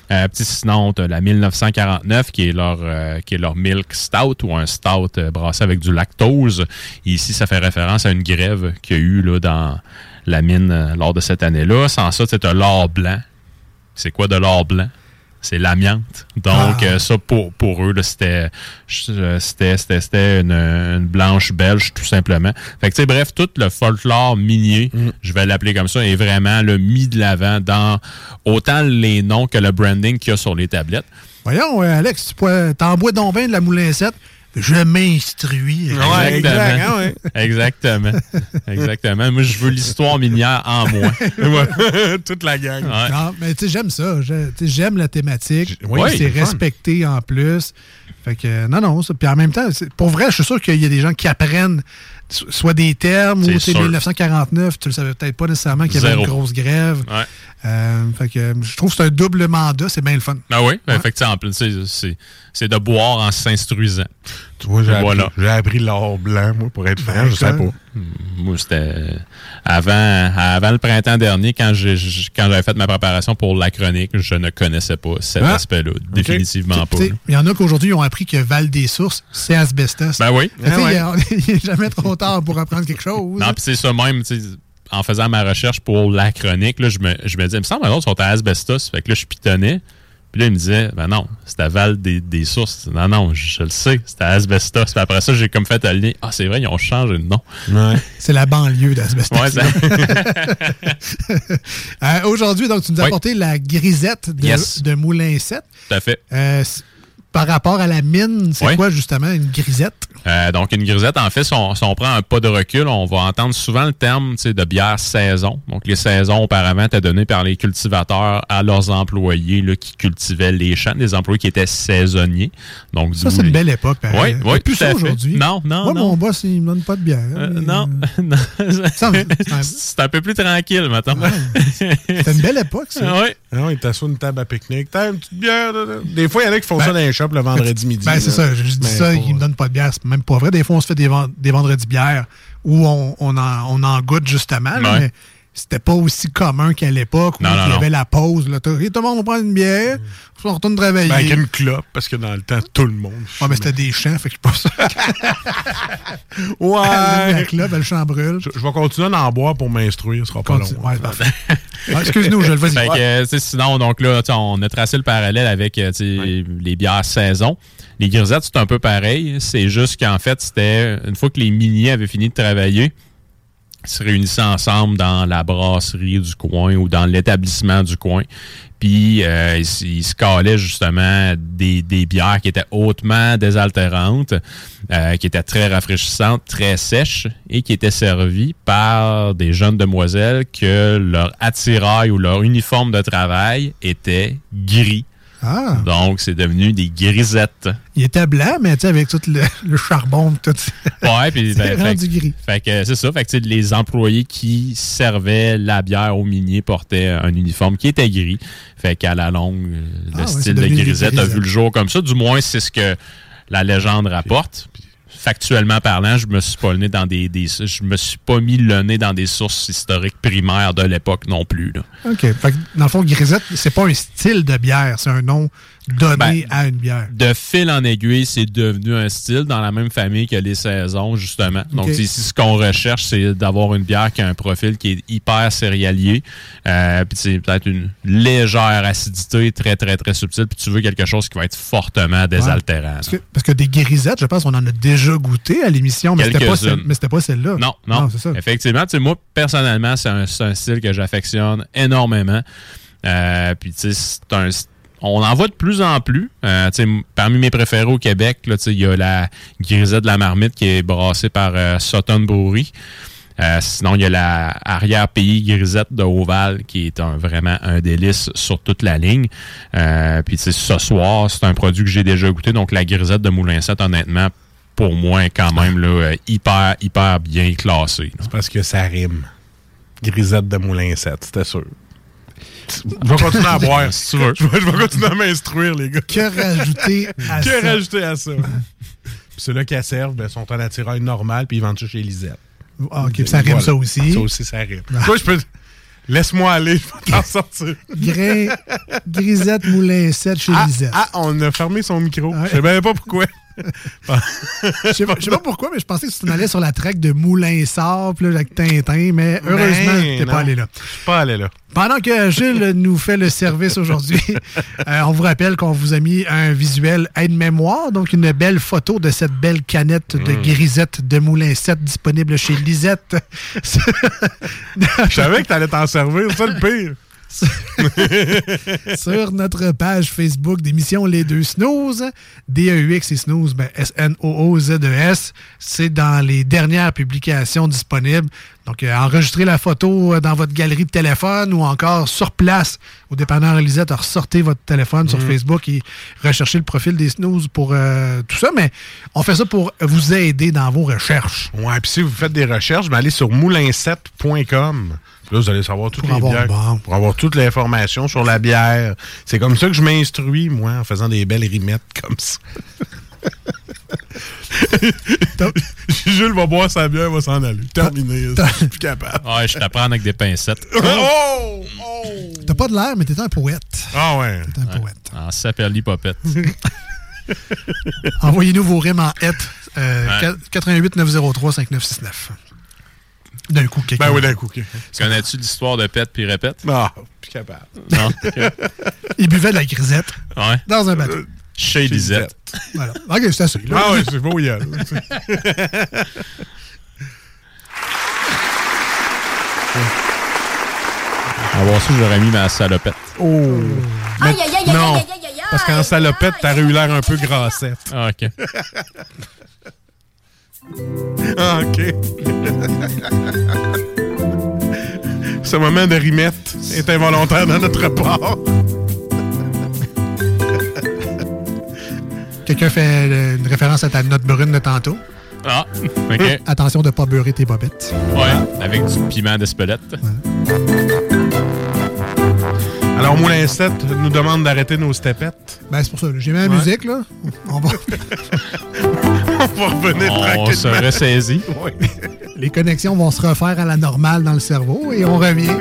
Euh, petit sinon, t'as la mille neuf cent quarante-neuf qui est leur euh, qui est leur Milk Stout ou un Stout euh, brassé avec du lactose. Et ici, ça fait référence à une grève qu'il y a eu là, dans la mine euh, lors de cette année-là. Sans ça, tu as l'or blanc. C'est quoi de l'or blanc? C'est l'amiante. Donc, ah. euh, ça, pour, pour eux, là, c'était, c'était, c'était, c'était une, une blanche belge, tout simplement. Fait que, tu sais, bref, tout le folklore minier, mm. je vais l'appeler comme ça, est vraiment le mis de l'avant dans autant les noms que le branding qu'il y a sur les tablettes. Voyons, euh, Alex, tu pourrais, t'en bois donc bien de la Moulin sept. Je m'instruis. Ouais, exactement. Ouais. Exactement. Exactement. Moi, je veux l'histoire minière en moi. Toute la gang. Ouais. Non, mais tu sais, j'aime ça. Je, j'aime la thématique. Oui, c'est respecté en plus. Fait que, non, non. Ça. Puis en même temps, pour vrai, je suis sûr qu'il y a des gens qui apprennent soit des termes c'est ou c'est mille neuf cent quarante-neuf, tu le savais peut-être pas nécessairement qu'il y avait Zéro. une grosse grève. Ouais. Euh, fait que je trouve que c'est un double mandat, c'est bien le fun. Ah oui, ouais. Effectivement, c'est, c'est, c'est de boire en s'instruisant. Tu vois, j'ai, voilà. appris, j'ai appris l'or blanc, moi, pour être franc, je sais pas. Moi, c'était avant, avant le printemps dernier, quand, j'ai, quand j'avais fait ma préparation pour la chronique, je ne connaissais pas cet ah. aspect-là. Okay. Définitivement pas. Il y en a qu'aujourd'hui, ils ont appris que Val-des-Sources, c'est asbestos. Ben oui. Ah ouais. Il n'est jamais trop tard pour apprendre quelque chose. Non, puis c'est ça même, tu sais. En faisant ma recherche pour la chronique, là, je, me, je me disais, il me semble que les autres sont à asbestos. Fait que là, je pitonnais. Puis là, il me disait, ben non, c'est à Val des, des Sources. Non, non, je, je le sais, c'est à asbestos. Puis après ça, j'ai comme fait à lien. Ah, c'est vrai, ils ont changé de nom. Ouais. C'est la banlieue d'asbestos. Ouais, ça... euh, aujourd'hui, donc, tu nous as oui. apporté la grisette de, yes. de Moulin sept. Tout à fait. Euh, par rapport à la mine, c'est oui. quoi, justement, une grisette? Euh, donc, une grisette, en fait, si on, si on prend un pas de recul, on va entendre souvent le terme de bière saison. Donc, les saisons, auparavant, étaient données par les cultivateurs à leurs employés là, qui cultivaient les champs, des employés qui étaient saisonniers. Donc, ça, c'est les... une belle époque. Oui, oui, plus ça aujourd'hui. Non, non, Moi, non. mon boss, il me donne pas de bière. Euh, mais... Non, non. Ça, c'est, c'est un peu plus tranquille, maintenant. Ouais. C'était une belle époque, ça. Oui. Non, il t'assoit une table à pique-nique. T'as une petite bière. Là, là. Des fois, il y en a qui font ben, ça dans les shops le vendredi midi. Ben, c'est ça. Je dis ça, pas... il me donne pas de bière. C'est même pas vrai. Des fois, on se fait des, vend- des vendredis bières où on, on, en, on en goûte justement. Ouais. Là, mais c'était pas aussi commun qu'à l'époque où non, non, il y avait non. la pause. Là, tout le monde va prendre une bière, mmh. on retourne travailler. Ben, avec une clope, parce que dans le temps, tout le monde. Ouais, mais c'était des champs, fait que je suis pas sûr. Ouais. La clope, le champ brûle. Je, je vais continuer d'en boire pour m'instruire, ce sera pas Continue. long. Ouais, parfait. Ah, excuse-nous, je le vois. Fait que, euh, sinon, donc là, on a tracé le parallèle avec ouais. les bières saison. Les grisettes, c'est un peu pareil. C'est juste qu'en fait, c'était une fois que les miniers avaient fini de travailler, ils se réunissaient ensemble dans la brasserie du coin ou dans l'établissement du coin. Puis, euh, ils, ils se calaient justement des, des bières qui étaient hautement désaltérantes, euh, qui étaient très rafraîchissantes, très sèches et qui étaient servies par des jeunes demoiselles que leur attirail ou leur uniforme de travail était gris. Ah. Donc, c'est devenu des grisettes. Il était blanc, mais tu sais, avec tout le, le charbon, tout ouais, puis c'est ben, rendu fait, gris. Fait que c'est ça. Fait que les employés qui servaient la bière aux miniers portaient un uniforme qui était gris. Fait qu'à la longue, le ah, style ouais, de grisette a vu le jour comme ça. Du moins, c'est ce que la légende rapporte. Puis, factuellement parlant, je me suis pas le nez dans des, des je me suis pas mis le nez dans des sources historiques primaires de l'époque non plus. Là. OK. Fait que dans le fond, grisette, c'est pas un style de bière, c'est un nom donné ben, à une bière. De fil en aiguille, c'est devenu un style dans la même famille que les saisons, justement. Donc, okay. ici, ce qu'on recherche, c'est d'avoir une bière qui a un profil qui est hyper céréalier. Euh, puis c'est peut-être une légère acidité, très, très, très subtile. Puis tu veux quelque chose qui va être fortement désaltérant. Ouais. Parce, que, parce que des grisettes, je pense qu'on en a déjà goûté à l'émission, mais c'était pas, celle, mais c'était pas celle-là. Non, non. non c'est ça. Effectivement, tu sais, moi, personnellement, c'est un, c'est un style que j'affectionne énormément. Euh, puis, tu sais, c'est un on en voit de plus en plus. Euh, parmi mes préférés au Québec, il y a la grisette de la marmite qui est brassée par euh, Sutton Brewery. Euh, sinon, il y a la arrière-pays grisette de Oval qui est un, vraiment un délice sur toute la ligne. Euh, puis ce soir, c'est un produit que j'ai déjà goûté. Donc, la grisette de Moulin sept, honnêtement, pour moi, est quand même là, hyper, hyper bien classée. C'est parce que ça rime. Grisette de Moulin sept, c'était sûr. Je vais continuer à boire, si tu veux. Je vais, je vais continuer à m'instruire, les gars. Que rajouter à que ça? Que rajouter à ça? Puis ceux-là qui servent ben, sont en attirail normal, puis ils vendent ça chez Lisette. Ah, OK, puis ça rime voilà. ça aussi. Ça aussi, ça rime. Ah. Toi, je peux... Laisse-moi aller, je vais t'en sortir. Grain, Grisette Moulin sept chez ah, Lisette. Ah, on a fermé son micro. Ouais. Je sais même pas pourquoi. Je sais pas, je sais pas pourquoi, mais je pensais que tu t'en allais sur la track de Moulin-Sort, puis là, avec Tintin, mais heureusement, ben, t'es non. pas allé là. Je suis pas allé là. Pendant que Gilles nous fait le service aujourd'hui, euh, on vous rappelle qu'on vous a mis un visuel aide-mémoire, donc une belle photo de cette belle canette de Mm. Grisette de Moulin sept disponible chez Lisette. Je savais que t'allais t'en servir, c'est ça le pire. Sur notre page Facebook d'émission Les Deux Snooze, D E U X et Snooze, ben S N O O Z E S, c'est dans les dernières publications disponibles. Donc, euh, enregistrez la photo euh, dans votre galerie de téléphone ou encore sur place au dépanneur Lisette, ressortez votre téléphone Mm. sur Facebook et recherchez le profil des Snooze pour euh, tout ça. Mais on fait ça pour vous aider dans vos recherches. Ouais, puis si vous faites des recherches, ben allez sur moulin sept point com. Là, vous allez savoir toutes Pour les avoir bières. bon. Pour avoir toute l'information sur la bière. C'est comme ça que je m'instruis, moi, en faisant des belles rimettes comme ça. Jules va boire sa bière, va s'en aller. Terminé. Je suis plus capable. Ouais, je t'apprends avec des pincettes. Oh! Oh! T'as pas de l'air, mais t'es un poète. Ah ouais. T'es un Ouais. poète. En saperli-popette. Envoyez-nous vos rimes en hête. Euh, Ouais. quatre huit neuf zéro trois cinq neuf six neuf. D'un coup, quelqu'un. Ben oui, d'un coup. Okay. Connais-tu l'histoire de pète puis répète? Ah, plus capable. Non? Okay. Il buvait de la grisette Ouais. dans un bateau. Chez Lisette. Voilà. OK, c'est assez. Là. Ah oui, c'est beau, il y a. Avoir su, j'aurais mis ma salopette. Oh! Aïe, aïe, aïe, aïe, non, aïe, aïe, aïe, parce qu'en salopette, t'aurais eu l'air un peu grassette. Ah, OK. Ah, OK. Ce moment de rimette est involontaire dans notre part. Quelqu'un fait euh, une référence à ta note brune de tantôt. Ah, OK. Attention de ne pas beurrer tes bobettes. Ouais, avec du piment d'Espelette. Alors, Moulin sept nous demande d'arrêter nos stepettes. Ben, c'est pour ça. J'ai mis la Ouais. musique, là. On va... On va revenir On tranquillement. se ressaisit. Oui. Les connexions vont se refaire à la normale dans le cerveau et on revient.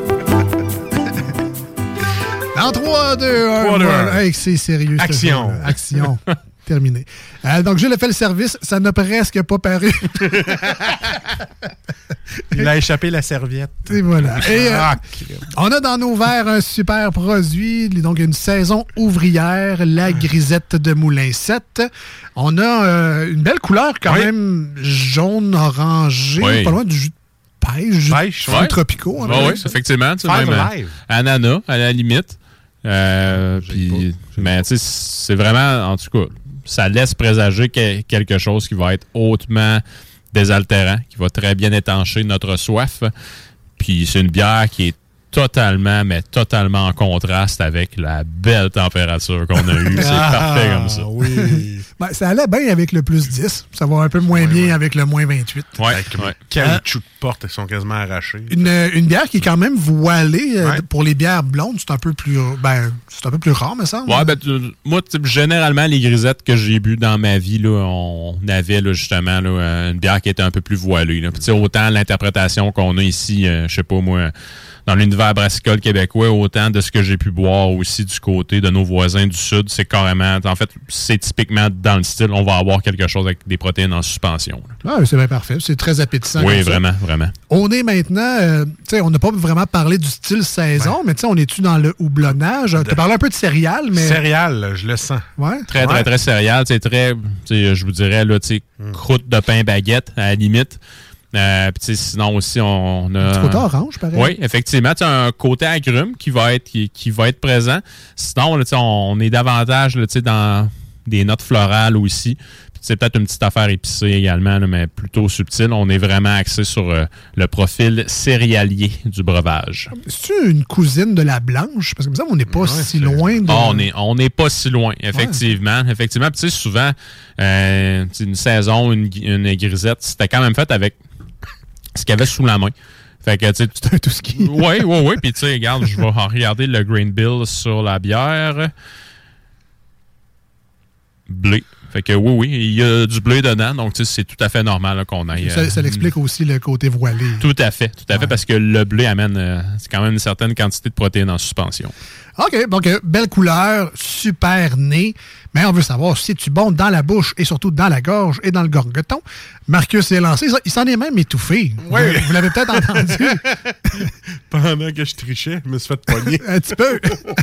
Dans trois, deux, un. trois, deux, un. Hey, c'est sérieux. ce Action. jeu-là. Action. Terminé. Euh, donc, Gilles a fait le service. Ça n'a presque pas paru. Il a échappé la serviette. Et voilà. Et, euh, Ah, on a dans nos verres un super produit, donc une saison ouvrière, la Grisette de Moulin sept. On a euh, une belle couleur quand Oui. même jaune-orangé, Oui. pas loin du jus de pêche, jus Pêche, de fruits ouais. tropicaux. en Oui, fait. oui, effectivement. Tu sais, Five même, euh, Alive. ananas, à la limite. Euh, puis, mais tu sais, c'est vraiment, en tout cas, ça laisse présager que- quelque chose qui va être hautement désaltérant, qui va très bien étancher notre soif. Puis c'est une bière qui est totalement, mais totalement en contraste avec la belle température qu'on a eue. C'est Ah, parfait comme ça. Oui. Ben, ça allait bien avec le plus dix. Ça va un peu moins bien avec le moins vingt-huit. Ouais, Avec ouais. caoutchouc de porte, ils sont quasiment arrachés. Une, une bière qui est quand même voilée. euh, Ouais. Pour les bières blondes, c'est un peu plus ben, c'est un peu plus rare, me semble. Ouais, ben, tu- moi, tu sais, généralement, les grisettes que j'ai bu dans ma vie, là, on avait là, justement là, une bière qui était un peu plus voilée. Là. Puis, tu sais, autant l'interprétation qu'on a ici, euh, je sais pas moi, dans l'univers brassicole québécois, autant de ce que j'ai pu boire aussi du côté de nos voisins du Sud, c'est carrément, en fait, c'est typiquement dans le style, on va avoir quelque chose avec des protéines en suspension. là. Ah, c'est bien parfait. C'est très appétissant. Oui, comme ça. vraiment, vraiment. On est maintenant, euh, tu sais, on n'a pas vraiment parlé du style saison, mais tu sais, on est-tu dans le houblonnage? Tu as parlé un peu de céréales, mais. Céréales, je le sens. Ouais. Très, Ouais. très, très céréales. C'est très, tu sais, je vous dirais, là, tu sais, croûte de pain baguette, à la limite. Euh, puis, tu sais, sinon aussi, on a... Un petit côté orange, pareil. Oui, effectivement. Tu as un côté agrume qui va être, qui, qui va être présent. Sinon, là, tu sais, on est davantage là, tu sais, dans des notes florales aussi. Puis, c'est peut-être une petite affaire épicée également, là, mais plutôt subtile. On est vraiment axé sur euh, le profil céréalier du breuvage. C'est-tu une cousine de la blanche? Parce que ça, on n'est pas Ouais, si c'est- loin de. Ah, on n'est on n'est pas si loin, effectivement. Effectivement, Puis, tu sais, souvent, euh, tu sais, une saison, une, une grisette, c'était quand même fait avec ce qu'il y avait sous la main. Fait que, tu sais, C'est un tout ski. oui, oui, oui. Puis, tu sais, regarde, je vais regarder le grain bill sur la bière. Blé. Fait que oui, oui, il y a du blé dedans, donc c'est tout à fait normal là, qu'on aille. Ça, ça l'explique euh, aussi le côté voilé. Tout à fait, tout à ouais. fait, parce que le blé amène euh, c'est quand même une certaine quantité de protéines en suspension. OK, donc euh, belle couleur, super nez, mais on veut savoir si tu bon dans la bouche et surtout dans la gorge et dans le gorgeton. Marcus est lancé, il s'en est même étouffé. Oui. Vous, vous l'avez peut-être entendu. Pendant que je trichais, je me suis fait pogner. Un petit peu.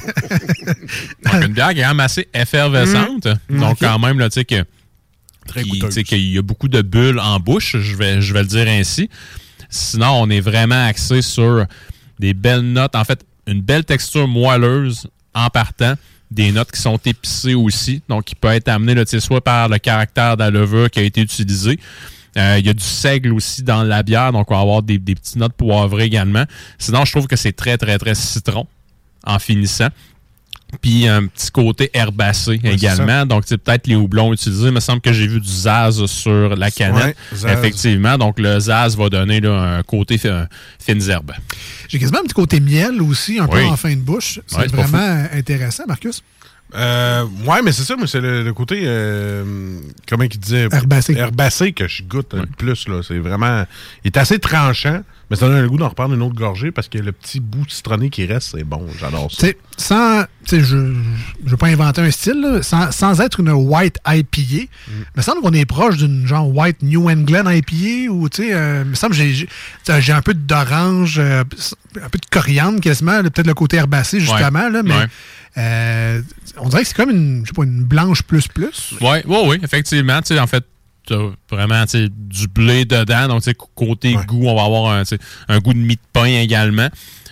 Donc, une bière qui est quand même assez effervescente, mmh. donc okay. quand même, là, tu sais que Très qui, qu'il y a beaucoup de bulles en bouche, je vais, je vais le dire ainsi. Sinon, on est vraiment axé sur des belles notes. En fait, une belle texture moelleuse en partant. Des notes qui sont épicées aussi, donc qui peut être amené là, soit par le caractère de la levure qui a été utilisé. Euh, il y a du seigle aussi dans la bière, donc on va avoir des, des petites notes poivrées également. Sinon, je trouve que c'est très, très, très citron en finissant. Puis un petit côté herbacé ouais, également. Donc, c'est peut-être les houblons utilisés. Il me semble que j'ai vu du Zaz sur la canette. Ouais, effectivement. Donc, le Zaz va donner là, un côté fin, fines herbes. J'ai quasiment un petit côté miel aussi, un oui. peu en fin de bouche. C'est ouais, vraiment intéressant, Marcus. Euh, ouais, mais c'est ça, mais c'est le, le côté, euh, comment il disait? Herbacé. Herbacé que je goûte ouais. le plus, là. C'est vraiment, il est assez tranchant, mais ça donne le goût d'en reprendre une autre gorgée parce que le petit bout citronné qui reste, c'est bon. J'adore ça. T'sais, sans, t'sais, je ne veux pas inventer un style, là, sans, sans être une white I P A, mm. il me semble qu'on est proche d'une genre white New England I P A ou, tu sais, euh, il me semble que j'ai, j'ai un peu d'orange, euh, un peu de coriandre quasiment, là, peut-être le côté herbacé, justement, ouais. là, mais. Ouais. Euh, on dirait que c'est comme une, je sais pas, une blanche plus plus. Oui, oui, oui, effectivement. Tu sais, en fait, tu as vraiment du blé dedans. Donc, tu sais, côté ouais. goût, on va avoir un, un goût de mie de pain également.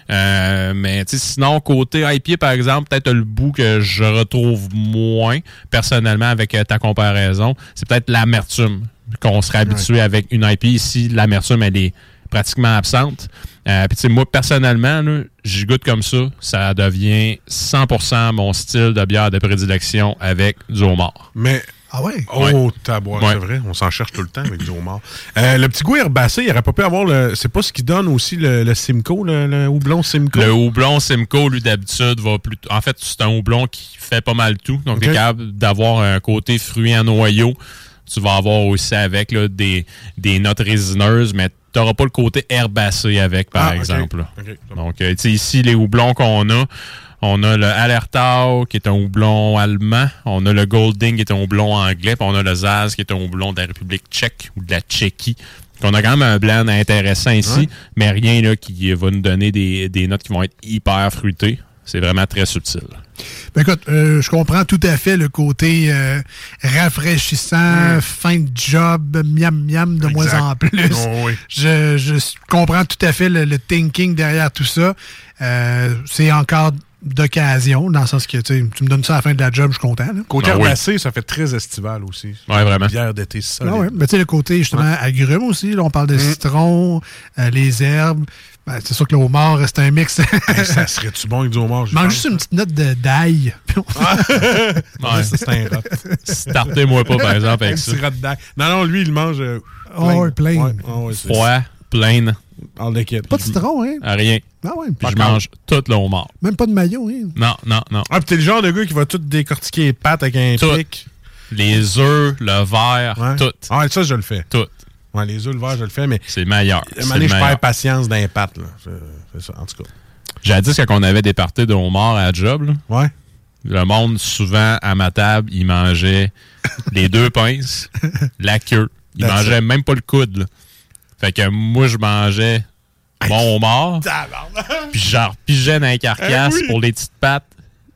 Euh, mais sinon, côté I P A, par exemple, peut-être le bout que je retrouve moins, personnellement, avec euh, ta comparaison, c'est peut-être l'amertume qu'on serait habitué ouais. avec une I P A. Ici, l'amertume, elle est pratiquement absente. Euh, Puis, tu sais, moi, personnellement, là, j'y goûte comme ça. Ça devient cent pour cent mon style de bière de prédilection avec du homard. Mais... Ah ouais? Oh, ouais. tabois, ouais. c'est vrai. On s'en cherche tout le temps avec du homard. Euh, le petit goût herbacé, il n'aurait pas pu avoir le... C'est pas ce qui donne aussi le, le Simcoe, le, le houblon Simcoe? Le houblon Simcoe, lui, d'habitude, va plutôt... En fait, c'est un houblon qui fait pas mal tout. Donc, okay. tu es capable d'avoir un côté fruit en noyau. Tu vas avoir aussi avec là, des, des notes résineuses, mais tu n'auras pas le côté herbacé avec, par ah, exemple. Okay. Okay. Donc, euh, tu sais, ici, les houblons qu'on a, on a le Hallertau, qui est un houblon allemand. On a le Golding, qui est un houblon anglais. Puis on a le Zaz, qui est un houblon de la République tchèque ou de la Tchéquie. Donc, on a quand même un blend intéressant ici, ouais. mais rien là, qui va nous donner des, des notes qui vont être hyper fruitées. C'est vraiment très subtil. Ben écoute, euh, je comprends tout à fait le côté euh, rafraîchissant, mmh. fin de job, miam miam de exact. moins en plus. Oh, oui. je, je comprends tout à fait le, le thinking derrière tout ça. Euh, c'est encore d'occasion, dans le sens que tu me donnes ça à la fin de la job, je suis content. Là. Côté ah, herbacé, oui. ça fait très estival aussi. Oui, vraiment. Bière d'été solide. Ah, ouais. Ben, tu sais, le côté justement ouais. agrumes aussi, là, on parle de mmh. citron, euh, les herbes. Ben, c'est sûr que le homard, c'est un mix. Hey, ça serait-tu bon avec du homard? Mange juste une petite note de d'ail. Ah. ouais, ça, c'est un rat. Startez-moi pas, par exemple, avec ça. Un petit rat d'ail. Non, non, lui, il mange euh, plein. Oh, ouais, plein. Ouais, oh, ouais, froid, plein. En liquide. Pas de citron, hein? Rien. Ah ouais. Puis je mange tout le homard. Même pas de maillot, hein? Non, non, non. Ah, puis t'es le genre de gars qui va tout décortiquer les pâtes avec un tout. pic. Les œufs, le verre, ouais. tout. Ah, ouais, ça, je le fais. Tout. Ouais, les œufs, le verre, je le fais, mais... C'est meilleur. À un moment donné, je perds patience dans les pâtes, là. C'est, c'est ça, en tout cas. Jadis, quand on avait des parties de homard à la job, là, ouais. le monde, souvent, à ma table, il mangeait les deux pinces, la queue. Il That's mangeait it. Même pas le coude, là. Fait que moi, je mangeais mon homard, puis genre pigeais dans les carcasses eh oui. pour les petites pattes,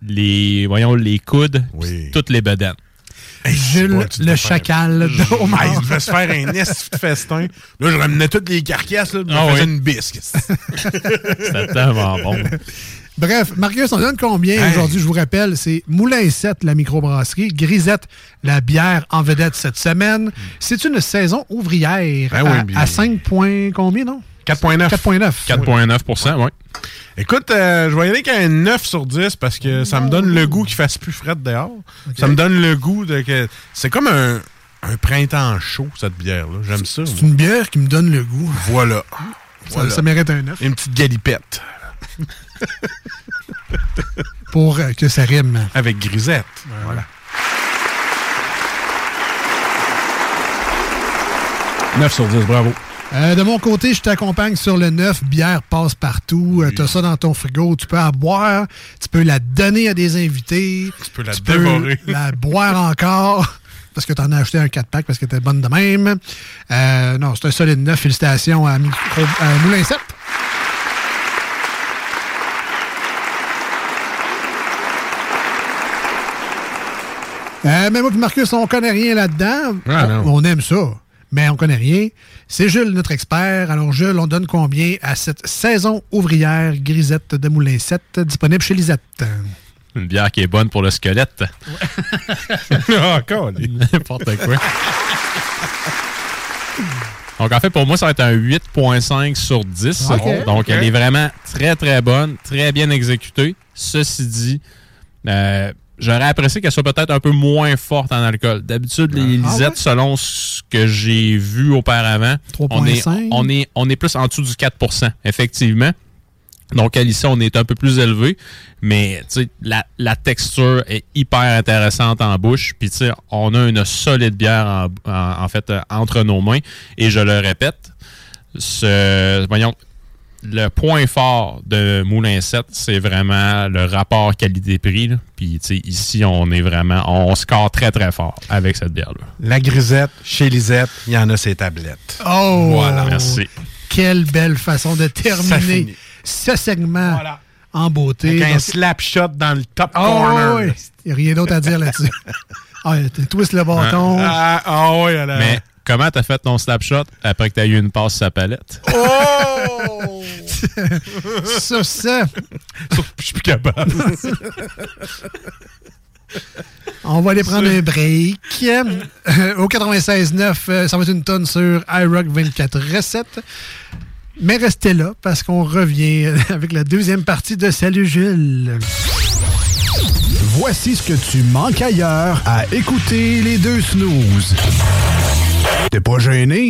les, voyons, les coudes, oui. toutes les bedaines. Hey, Jules, le chacal de homard. Hey, il devait se faire un esti de festin. Là, je ramenais toutes les carcasses, là, je ah, faisais oui. une bisque. C'était tellement bon. Bref, Marcus, on donne combien hey. aujourd'hui? Je vous rappelle, c'est Moulin sept, la microbrasserie. Grisette, la bière en vedette cette semaine. C'est une saison ouvrière ben à, oui, à cinq points combien, non? quatre virgule neuf. quatre virgule neuf. quatre virgule neuf pour cent, oui. Écoute, euh, je vais y aller avec un neuf sur dix parce que ça me donne le goût qu'il fasse plus frais dehors. Okay. Ça me donne le goût de que c'est comme un, un printemps chaud, cette bière-là. J'aime ça. C'est moi. Une bière qui me donne le goût. Voilà. Ça, voilà. ça mérite un neuf. Une petite galipette. Pour euh, que ça rime. Avec Grisette. Ouais, voilà. neuf sur dix, bravo. Euh, de mon côté, je t'accompagne sur le neuf. Bière passe partout. Oui. Tu as ça dans ton frigo. Tu peux en boire. Tu peux la donner à des invités. Tu peux la tu dévorer. Peux la boire encore parce que tu en as acheté un quatre pack parce que t'es bonne de même. Euh, non, c'est un solide neuf. Félicitations à, Micro, à Moulin sept. Euh, mais moi et Marcus, on connaît rien là-dedans. Ah, on, on aime ça. Mais on connaît rien. C'est Jules, notre expert. Alors, Jules, on donne combien à cette saison ouvrière grisette de Moulin sept disponible chez Lisette? Une bière qui est bonne pour le squelette. Ouais. Encore, n'importe quoi. Donc, en fait, pour moi, ça va être un huit virgule cinq sur dix. Okay. Donc, okay. elle est vraiment très, très bonne, très bien exécutée. Ceci dit, euh, j'aurais apprécié qu'elle soit peut-être un peu moins forte en alcool. D'habitude, les ah lisettes, ouais? selon ce que j'ai vu auparavant, on est, on, est, on est plus en dessous du quatre pour cent, effectivement. Donc, à ici, on est un peu plus élevé, mais la, la texture est hyper intéressante en bouche. Puis, tu sais, on a une solide bière, en, en, en fait, entre nos mains. Et je le répète, ce, voyons, le point fort de Moulin sept, c'est vraiment le rapport qualité-prix. Puis, tu sais, ici, on est vraiment, on score très, très fort avec cette bière-là. La grisette, chez Lisette, il y en a ses tablettes. Oh! Voilà. Merci. Quelle belle façon de terminer ce segment voilà. en beauté. Avec un Donc, slap shot dans le top oh, corner. Oui. Il n'y a rien d'autre à dire là-dessus. Ah, tu twistes le bâton. Ah, ah oui, elle a... Mais comment t'as fait ton slap shot après que t'as eu une passe sur sa palette? Oh! Ça, ça. Je suis plus capable. On va aller prendre un break. Euh, au quatre-vingt-seize neuf, euh, ça va être une tonne sur iRock vingt-quatre recettes. Mais restez là parce qu'on revient avec la deuxième partie de Salut Jules. Voici ce que tu manques ailleurs à écouter les deux snooze. T'es pas gêné?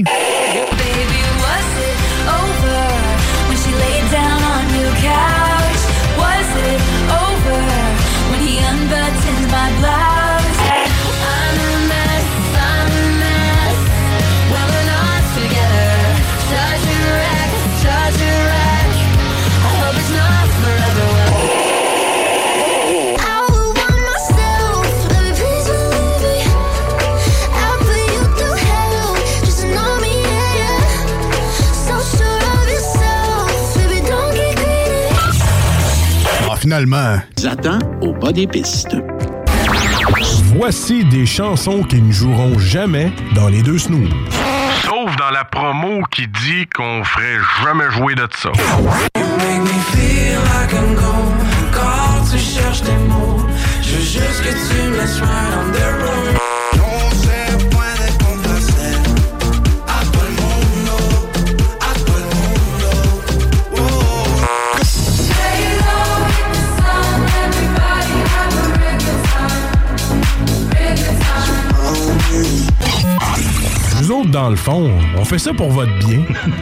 Finalement. J'attends au bas des pistes. Voici des chansons qui ne joueront jamais dans les deux snooze. Sauf dans la promo qui dit qu'on ferait jamais jouer de ça. Quand tu cherches des mots, je veux juste que tu me laisses right on the road. Nous autres, dans le fond, on fait ça pour votre bien.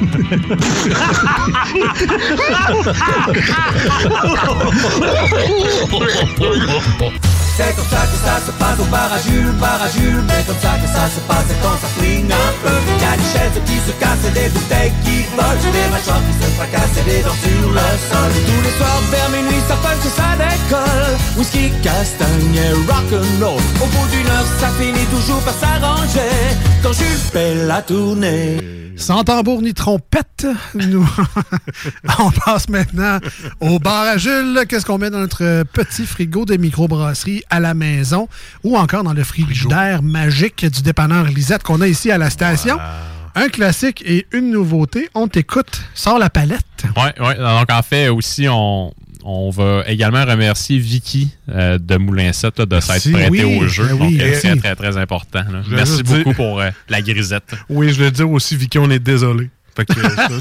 C'est comme ça que ça se passe au bar à Jules, bar à Jules. Mais comme ça que ça se passe quand ça flingue un peu. Y'a des chaises qui se cassent et des bouteilles qui volent. Des mâchoires qui se fracassent et des dents sur le sol. Tous les soirs vers minuit ça punch et ça décolle. Whisky, castagne et rock'n'roll. Au bout d'une heure ça finit toujours par s'arranger. Quand Jules fait la tournée. Sans tambour ni trompette, nous on passe maintenant au bar à Jules. Qu'est-ce qu'on met dans notre petit frigo de microbrasserie à la maison ou encore dans le frigidaire magique du dépanneur Lisette qu'on a ici à la station? Wow. Un classique et une nouveauté. On t'écoute. Sors la palette. Oui, ouais. Donc en fait aussi, on... On va également remercier Vicky euh, de Moulin sept là, de s'être prêté oui, au jeu. Ben Donc, oui, c'est oui. très, très, très important. Là. Merci beaucoup dire... pour euh, la grisette. Oui, je veux dire aussi, Vicky, on est désolé. Fait que,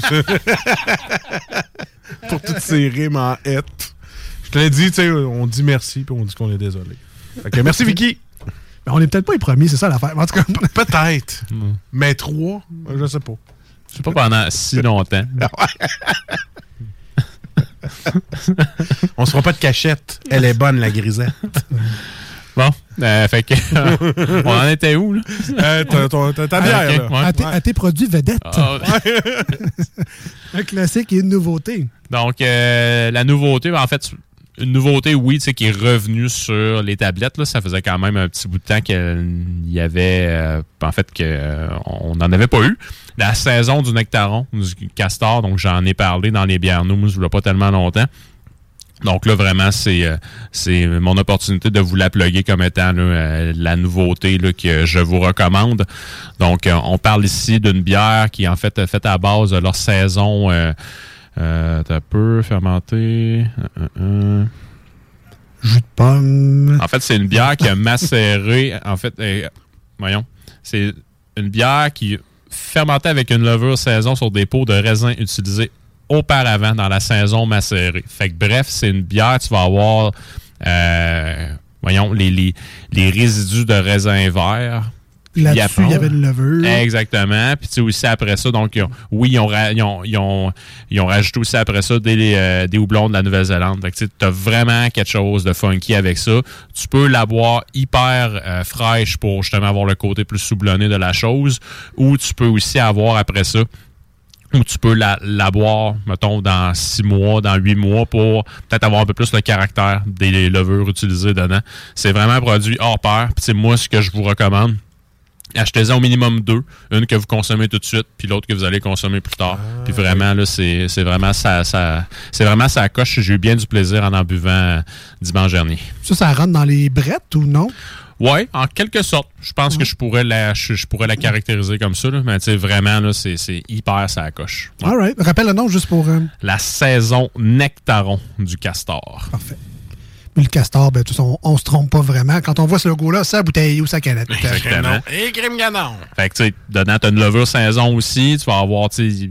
pour toutes ces rimes en « et ». Je te l'ai dit, tu sais, on dit merci, puis on dit qu'on est désolé. Fait que merci, Vicky. Ben, on n'est peut-être pas les premiers, c'est ça l'affaire. En tout cas, peut-être. Mm. Mais trois, je sais pas. Je sais pas pendant si longtemps. On se fera pas de cachette. Elle est bonne, la grisette. Bon. Euh, fait que, on en était où, là? Euh, t'as, t'as, ta bière, okay, là. Ouais. À, tes, à tes produits vedettes. Ah, Un classique et une nouveauté. Donc, euh, la nouveauté, en fait, une nouveauté, oui, tu sais, qui est revenue sur les tablettes. Là, ça faisait quand même un petit bout de temps qu'il y avait, euh, en fait, qu'on euh, n'en avait pas eu. La saison du nectaron, du castor, donc j'en ai parlé dans les bières news il n'y a pas tellement longtemps. Donc là, vraiment, c'est euh, c'est mon opportunité de vous la plugger comme étant là, euh, la nouveauté là, que je vous recommande. Donc, euh, on parle ici d'une bière qui est en fait faite à base de leur saison... Euh, Euh, t'as peu fermenté. Euh, euh. Jus de pomme. En fait, c'est une bière qui a macéré. En fait, euh, voyons. C'est une bière qui fermentait avec une levure saison sur des pots de raisin utilisés auparavant dans la saison macérée. Fait que bref, c'est une bière, tu vas avoir euh, voyons, les, les, les résidus de raisin vert. Là-dessus, il y avait de levure. Exactement. Puis tu sais, aussi après ça, donc, ils ont, oui, ils ont, ils, ont, ils, ont, ils ont rajouté aussi après ça des, euh, des houblons de la Nouvelle-Zélande. Fait que tu as vraiment quelque chose de funky avec ça. Tu peux la boire hyper euh, fraîche pour justement avoir le côté plus soublonné de la chose. Ou tu peux aussi avoir après ça, ou tu peux la, la boire, mettons, dans six mois, dans huit mois, pour peut-être avoir un peu plus le caractère des levures utilisées dedans. C'est vraiment un produit hors pair. Puis moi, ce que je vous recommande, achetez-en au minimum deux. Une que vous consommez tout de suite, puis l'autre que vous allez consommer plus tard. Ah, puis vraiment, là, c'est, c'est vraiment ça, ça, c'est vraiment ça coche. J'ai eu bien du plaisir en en buvant dimanche dernier. Ça, ça rentre dans les brettes ou non? Oui, en quelque sorte. Je pense ouais. que je pourrais la, je, je pourrais la caractériser comme ça. Là. Mais tu sais, vraiment, là, c'est, c'est hyper ça coche. Ouais. All right. Rappelle le nom juste pour... Euh... La saison Nectaron du castor. Parfait. Puis le castor, ben, tout ça, on, on se trompe pas vraiment. Quand on voit ce logo-là, c'est la bouteille ou sa canette. Exactement. Et crème ganon. Fait que, tu sais, dedans, t'as une levure saison aussi. Tu vas avoir, tu sais,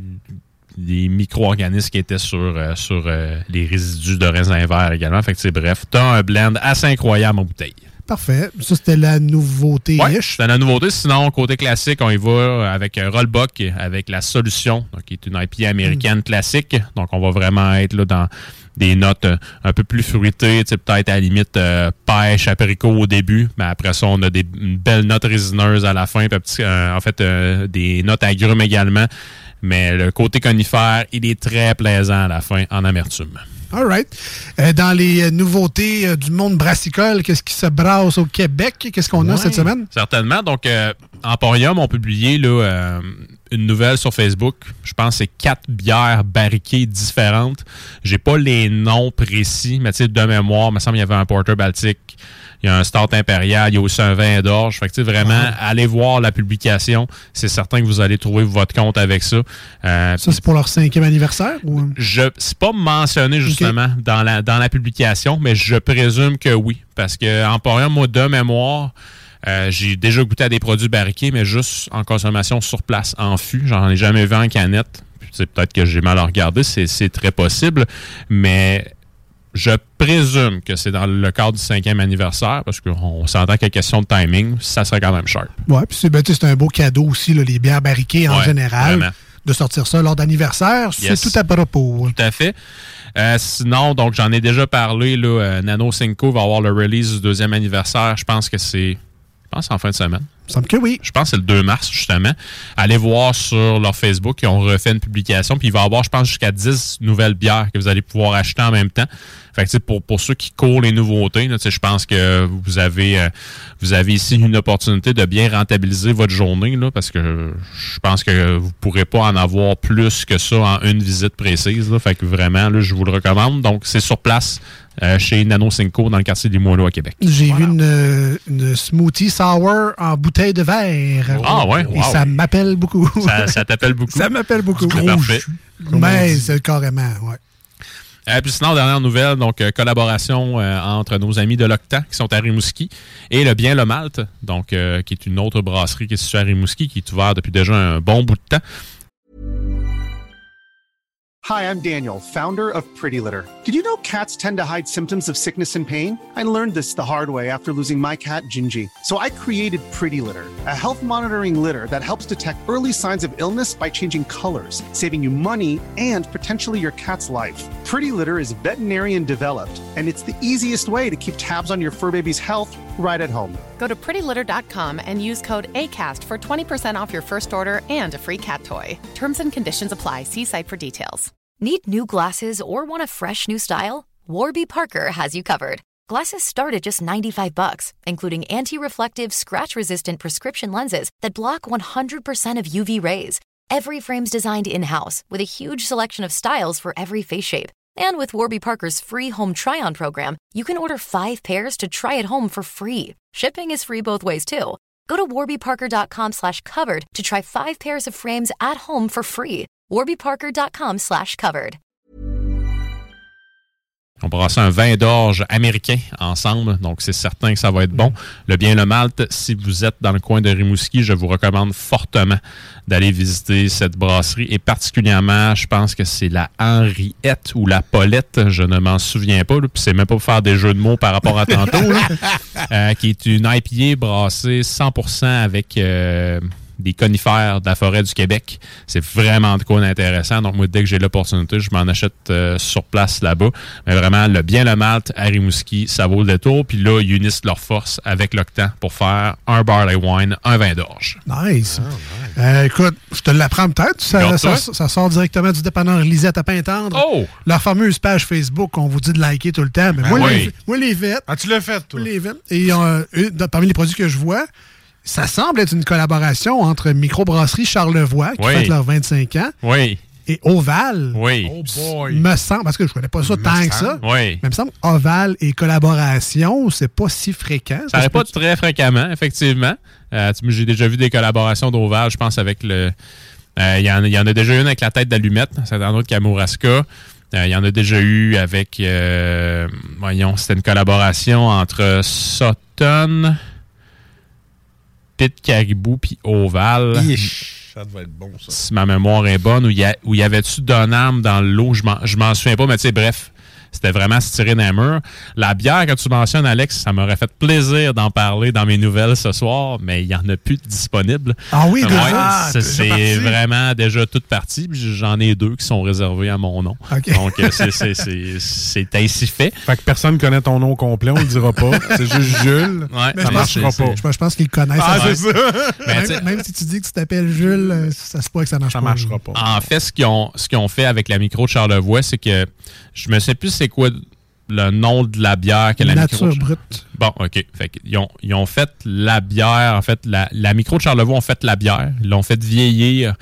des micro-organismes qui étaient sur, euh, sur euh, les résidus de raisin vert également. Fait que, tu sais, bref, t'as un blend assez incroyable en bouteille. Parfait. Ça, c'était la nouveauté. Oui, c'était la nouveauté. Sinon, côté classique, on y va avec Rollbuck, avec la Solution, donc, qui est une I P A américaine mm. classique. Donc, on va vraiment être là dans des notes un peu plus fruitées, peut-être à la limite euh, pêche, apricot au début, mais après ça, on a des une belle note résineuse à la fin, puis petit, euh, en fait, euh, des notes agrumes également. Mais le côté conifère, il est très plaisant à la fin, en amertume. All right. Euh, dans les nouveautés euh, du monde brassicole, qu'est-ce qui se brasse au Québec? Qu'est-ce qu'on a ouais, cette semaine? Certainement. Donc, euh, Emporium ont publié là, euh, une nouvelle sur Facebook. Je pense que c'est quatre bières barriquées différentes. J'ai pas les noms précis, mais tu sais, de mémoire, il me semble qu'il y avait un Porter Baltique, il y a un Stout Impérial, il y a aussi un vin d'orge. Fait que, tu sais, vraiment, wow. allez voir la publication. C'est certain que vous allez trouver votre compte avec ça. Euh, ça, c'est pour leur cinquième anniversaire? Ou... Je, c'est pas mentionné, justement, okay. dans, la, dans la publication, mais je présume que oui. Parce que Emporium, moi, de mémoire, euh, j'ai déjà goûté à des produits barriqués, mais juste en consommation sur place, en fût. J'en ai jamais vu en canette. C'est peut-être que j'ai mal regardé, c'est, c'est très possible. Mais... je présume que c'est dans le cadre du cinquième anniversaire, parce qu'on s'entend qu'il y a question de timing, ça serait quand même sharp. Oui, puis c'est, ben, c'est un beau cadeau aussi, là, les bières barriquées en ouais, général. Vraiment. De sortir ça lors d'anniversaire, yes. c'est tout à propos. Tout à fait. Euh, sinon, donc j'en ai déjà parlé, là, euh, Nano Cinco va avoir le release du deuxième anniversaire. Je pense que c'est... Je pense en fin de semaine. Il me semble que oui. Je pense que c'est le deux mars, justement. Allez voir sur leur Facebook, ils ont refait une publication, puis il va y avoir, je pense, jusqu'à dix nouvelles bières que vous allez pouvoir acheter en même temps. Fait que, pour, pour ceux qui courent les nouveautés, là, je pense que vous avez euh, vous avez ici une opportunité de bien rentabiliser votre journée, là, parce que je pense que vous ne pourrez pas en avoir plus que ça en une visite précise. Là. Fait que vraiment, là, je vous le recommande. Donc, c'est sur place euh, chez Nano Cinco dans le quartier des Moineaux à Québec. J'ai voilà. vu une, une smoothie sour en bouteille de verre. Ah ouais? Et wow. ça m'appelle beaucoup. Ça, ça t'appelle beaucoup? Ça m'appelle beaucoup. C'est parfait. Mais c'est carrément, ouais. Euh, puis sinon, dernière nouvelle, donc euh, collaboration euh, entre nos amis de l'Octan qui sont à Rimouski et le Bien le Malte, donc euh, qui est une autre brasserie qui est située à Rimouski, qui est ouverte depuis déjà un bon bout de temps. Hi, I'm Daniel, founder of Pretty Litter. Did you know cats tend to hide symptoms of sickness and pain? I learned this the hard way after losing my cat, Gingy. So I created Pretty Litter, a health monitoring litter that helps detect early signs of illness by changing colors, saving you money and potentially your cat's life. Pretty Litter is veterinarian developed, and it's the easiest way to keep tabs on your fur baby's health right at home. Go to pretty litter dot com and use code ACAST for twenty percent off your first order and a free cat toy. Terms and conditions apply. See site for details. Need new glasses or want a fresh new style? Warby Parker has you covered. Glasses start at just ninety-five bucks, including anti-reflective, scratch-resistant prescription lenses that block one hundred percent of U V rays. Every frame's designed in-house with a huge selection of styles for every face shape. And with Warby Parker's free home try-on program, you can order five pairs to try at home for free. Shipping is free both ways, too. Go to warby parker dot com slash covered to try five pairs of frames at home for free. warby parker dot com slash covered. On brasse un vin d'orge américain ensemble, donc c'est certain que ça va être bon. Le bien le malt, si vous êtes dans le coin de Rimouski, je vous recommande fortement d'aller visiter cette brasserie. Et particulièrement, je pense que c'est la Henriette ou la Paulette, je ne m'en souviens pas. Là, puis c'est même pas pour faire des jeux de mots par rapport à tantôt, là, euh, qui est une I P A brassée cent pour cent avec... Euh, des conifères de la forêt du Québec. C'est vraiment de quoi d'intéressant. Donc, moi, dès que j'ai l'opportunité, je m'en achète euh, sur place là-bas. Mais vraiment, le bien le malt à Rimouski, ça vaut le détour. Puis là, ils unissent leurs forces avec l'Octan pour faire un barley wine, un vin d'orge. Nice. Oh, nice. Euh, écoute, je te l'apprends peut-être. Ça, ça, ça sort directement du dépanneur Lisette à Pintendre. Oh! Leur fameuse page Facebook, on vous dit de liker tout le temps. Mais moi, oui. les, moi, les vêtes. Ah, tu l'as fait, toi? Les vêtes. Et euh, parmi les produits que je vois, ça semble être une collaboration entre Microbrasserie Charlevoix, qui oui. fête leurs vingt-cinq ans, oui. et Oval. Oui. Oh boy. Me semble, parce que je connais pas ça me tant semble. que ça, oui. mais il me semble Oval et collaboration, c'est pas si fréquent. Ça n'arrive pas très fréquemment, effectivement. Euh, j'ai déjà vu des collaborations d'Oval, je pense, avec le... Il euh, y, y en a déjà une avec la tête d'allumette, c'est un autre Kamouraska. Il euh, y en a déjà eu avec... Euh, voyons, c'était une collaboration entre Sutton... Pit Caribou puis Oval. Ish, ça devait être bon, ça. Si ma mémoire est bonne, où il y, a, où y avait-tu Donham dans l'eau, je m'en, je m'en souviens pas, mais tu sais, bref, c'était vraiment se tirer d'un mur. La bière que tu mentionnes, Alex, ça m'aurait fait plaisir d'en parler dans mes nouvelles ce soir, mais il n'y en a plus de disponible. Ah oui, déjà? Ouais, Ah, c'est, c'est vraiment déjà toute partie. J'en ai deux qui sont réservés à mon nom. Okay. Donc, c'est, c'est, c'est, c'est ainsi fait. Fait que personne ne connaît ton nom complet, on le dira pas. C'est juste Jules. Ouais, mais ça je marchera pense, pas. Je, je pense qu'ils le connaissent. Ah, c'est ça. Mais même, même si tu dis que tu t'appelles Jules, ça se pourrait que ça marche ça pas. Ça marchera pas. En fait, ce qu'ils ont, ce qu'ils ont fait avec la micro de Charlevoix, c'est que je me sais plus c'est quoi le nom de la bière que la Nature micro... brute. Bon, OK. Fait qu'ils ont, ils ont fait la bière, en fait, la, la micro de Charlevoix ont fait la bière. Ils l'ont fait vieillir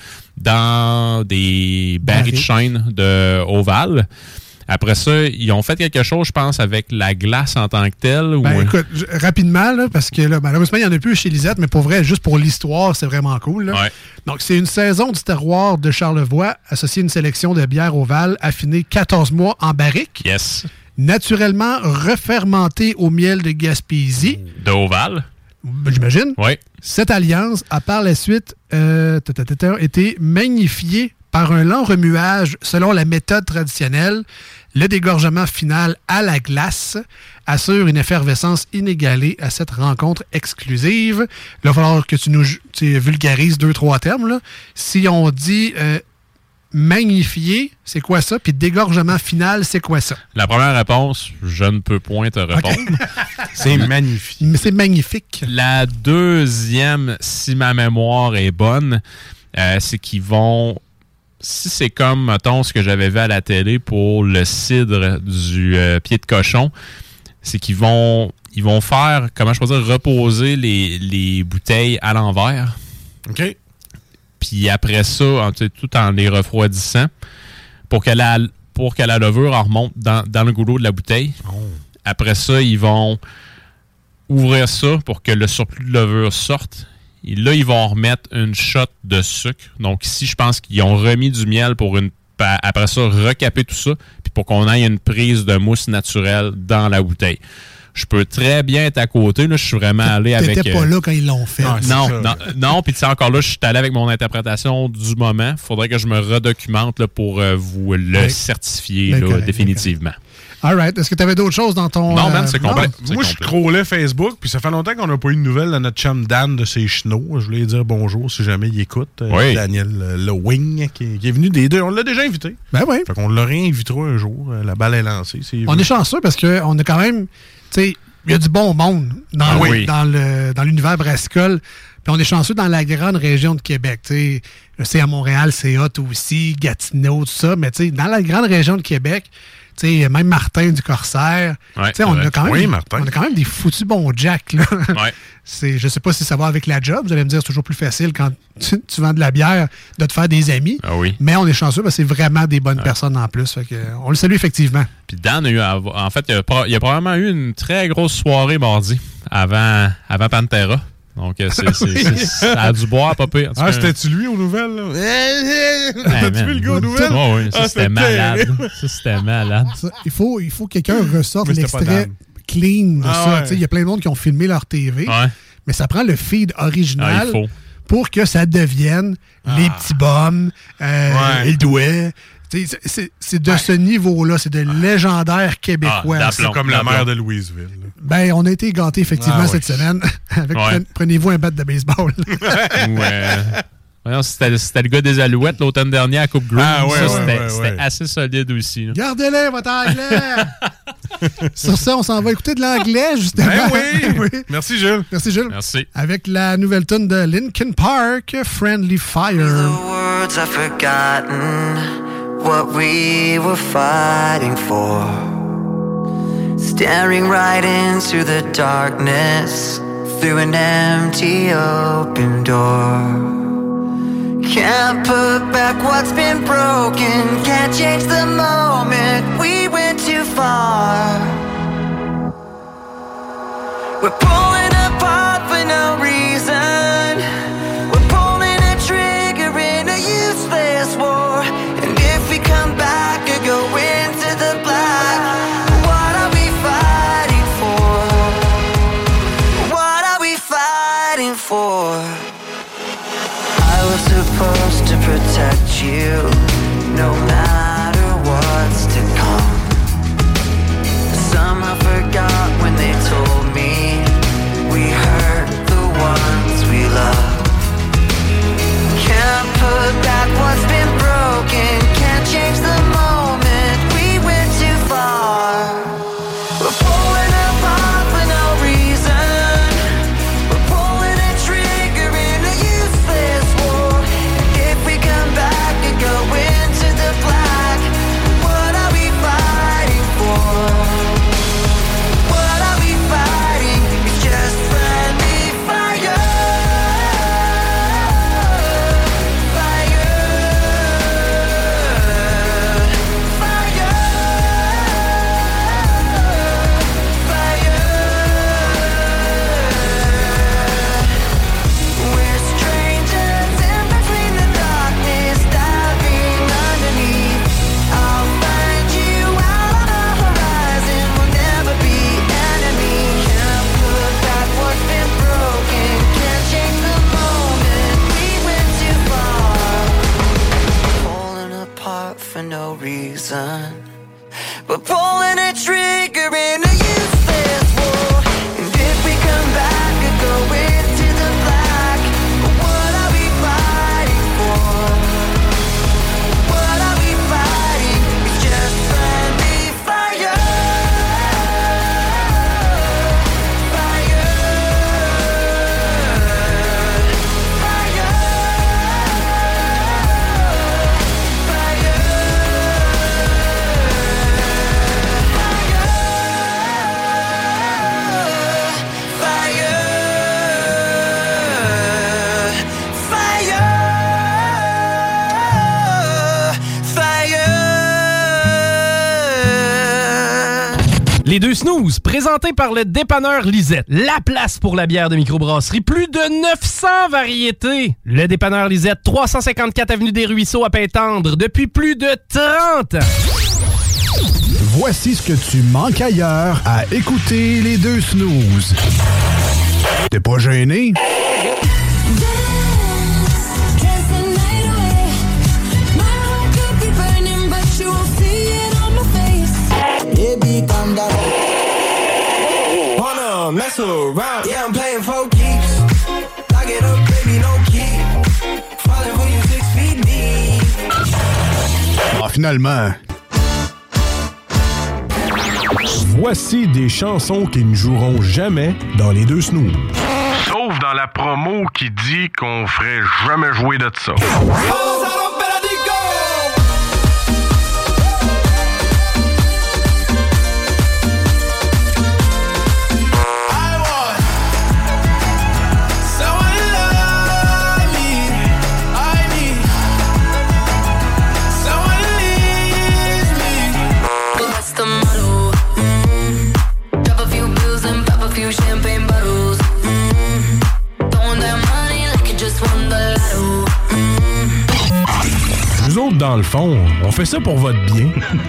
dans des barils de chêne de Oval. Après ça, ils ont fait quelque chose, je pense, avec la glace en tant que telle. Ben, ou... écoute, je, rapidement, là, parce que là, malheureusement, il n'y en a plus chez Lisette, mais pour vrai, juste pour l'histoire, c'est vraiment cool. Là. Ouais. Donc, c'est une saison du terroir de Charlevoix, associée à une sélection de bières Oval, affinée quatorze mois en barrique. Yes. Naturellement refermentée au miel de Gaspésie. De Oval. J'imagine. Oui. Cette alliance a par la suite euh, été magnifiée par un lent remuage selon la méthode traditionnelle. Le dégorgement final à la glace assure une effervescence inégalée à cette rencontre exclusive. Là, il va falloir que tu nous tu vulgarises deux, trois termes. Là. Si on dit euh, magnifier, c'est quoi ça? Puis dégorgement final, c'est quoi ça? La première réponse, je ne peux point te répondre. Okay. C'est magnifique. Mais c'est magnifique. La deuxième, si ma mémoire est bonne, euh, c'est qu'ils vont... Si c'est comme, mettons, ce que j'avais vu à la télé pour le cidre du euh, pied de cochon, c'est qu'ils vont ils vont faire, comment je peux dire, reposer les, les bouteilles à l'envers. OK. Puis après ça, en, tout en les refroidissant, pour que la, pour que la levure en remonte dans, dans le goulot de la bouteille. Oh. Après ça, ils vont ouvrir ça pour que le surplus de levure sorte. Et là, ils vont remettre une shot de sucre. Donc ici, je pense qu'ils ont remis du miel pour une... Après ça, recaper tout ça, puis pour qu'on ait une prise de mousse naturelle dans la bouteille. je peux très bien être à côté. Là, je suis vraiment allé avec... T'étais pas euh, là quand ils l'ont fait. non, ça. non, non. Puis tu sais, encore là, je suis allé avec mon interprétation du moment. Faudrait que je me redocumente là, pour euh, vous le Oui. certifier Ben, là, correct, définitivement. All right. Est-ce que tu avais d'autres choses dans ton... Non, man, euh, c'est complet. non? C'est Moi, je complet. scrollais Facebook, puis ça fait longtemps qu'on n'a pas eu de nouvelles de notre chum Dan de ses chenots. Je voulais lui dire bonjour si jamais il écoute. Euh, Oui. Daniel euh, Lewing, qui, qui est venu des deux. On l'a déjà invité. Ben oui. Fait qu'on le réinvitera un jour. Euh, La balle est lancée. C'est On est chanceux parce qu'on a quand même... Tu sais, il y a du bon monde dans, Ah le- oui. dans le dans l'univers brassicole. Puis on est chanceux dans la grande région de Québec. Tu sais, je sais, à Montréal, c'est hot aussi, Gatineau, tout ça. Mais tu sais, dans la grande région de Québec... Tu sais, même Martin du Corsaire. Ouais, Tu sais, on, c'est a quand même vrai. des- Oui, Martin. on a quand même des foutus bons jacks. Là. Ouais. C'est, je sais pas si ça va avec la job. Vous allez me dire, c'est toujours plus facile quand tu, tu vends de la bière de te faire des amis. Ah oui. Mais on est chanceux parce que c'est vraiment des bonnes personnes en plus. Fait que, on le salue effectivement. Puis Dan a eu, en fait, il y a, pro- il y a probablement eu une très grosse soirée mardi avant, avant Pantera. Donc, euh, c'est, c'est, c'est, ça a dû boire, pas pire. En tout Ah, cas, c'était-tu lui aux nouvelles? Là? hey, T'as-tu man. vu le gars aux nouvelles? Ouais, ouais, ça, Ah, c'était malade. terrible. Ça, c'était malade. Ça, il faut, il faut que quelqu'un ressorte Mais c'était pas l'extrait Dan. clean de Ah ça. ouais. Tu sais, il y a plein de monde qui ont filmé leur T V. Ouais. Mais ça prend le feed original Ah, il faut. pour que ça devienne les petits bums, euh, Ouais. les douets. Tu sais, C'est, c'est- c'est de ce niveau-là, c'est de légendaire québécois. Ah, C'est comme la D'aplomb. mère de Louisville. là. Ben, on a été gâtés effectivement Ah, ouais. cette semaine. Avec Ouais. pren- Prenez-vous un bat de baseball. Ou, euh, voyons, c'était, c'était le gars des Alouettes l'automne dernier à Coupe Green. Ah, ouais, ça, ouais, c'était, ouais, c'était ouais. assez solide aussi. là. Gardez-les, votre anglais! Sur ça, on s'en va écouter de l'anglais, justement. Ben oui. Merci, Jules. Merci, Jules. Merci. Avec la nouvelle tune de Linkin Park, Friendly Fire. Words I've forgotten what we were fighting for. Staring right into the darkness through an empty open door. Can't put back what's been broken. Can't change the moment. We went too far. We're pulling apart for no reason. We're pulling a trigger in a useless war. And if we come back or go into the black, what are we fighting for? What are we fighting for? I was supposed to protect you, no matter what's to come. Somehow forgot when they told me we hurt the ones we love. Can't put back what's been broken. Can't change the moment. We went too far. We're pulling apart for no reason. We're pulling a trigger in a useless war. And if we come back and go into the black, what are we fighting for? What are we fighting? It's just friendly fire. We're strangers in between the darkness, diving underneath. I'll find you out on the horizon. We'll never be enemies. Can't put back what's been broken. Can't change the moment. We went too far. Falling apart for no reason. We're pulling a trigger in a useless war. And if we come back and go into the black, what are we fighting for? What are we fighting? It's just friendly fire. Fire. Les deux snooze, présentés par le dépanneur Lisette. La place pour la bière de microbrasserie. Plus de neuf cents variétés. Le dépanneur Lisette, trois cent cinquante-quatre avenue des Ruisseaux à Pintendre, depuis plus de trente ans. Voici ce que tu manques ailleurs à écouter les deux snooze. T'es pas gêné? Baby, calm down. Wanna mess around? Yeah, I'm playing for keeps. Lock it up, baby, no key. Falling for you six feet deep. Ah, finalement. Voici des chansons qui ne joueront jamais dans les deux snooze. Sauf dans la promo qui dit qu'on ferait jamais jouer de ça. Champagne bottles, mm-hmm. Throwing that money like you just won the lotto. Mm-hmm. Nous autres, dans le fond, on fait ça pour votre bien.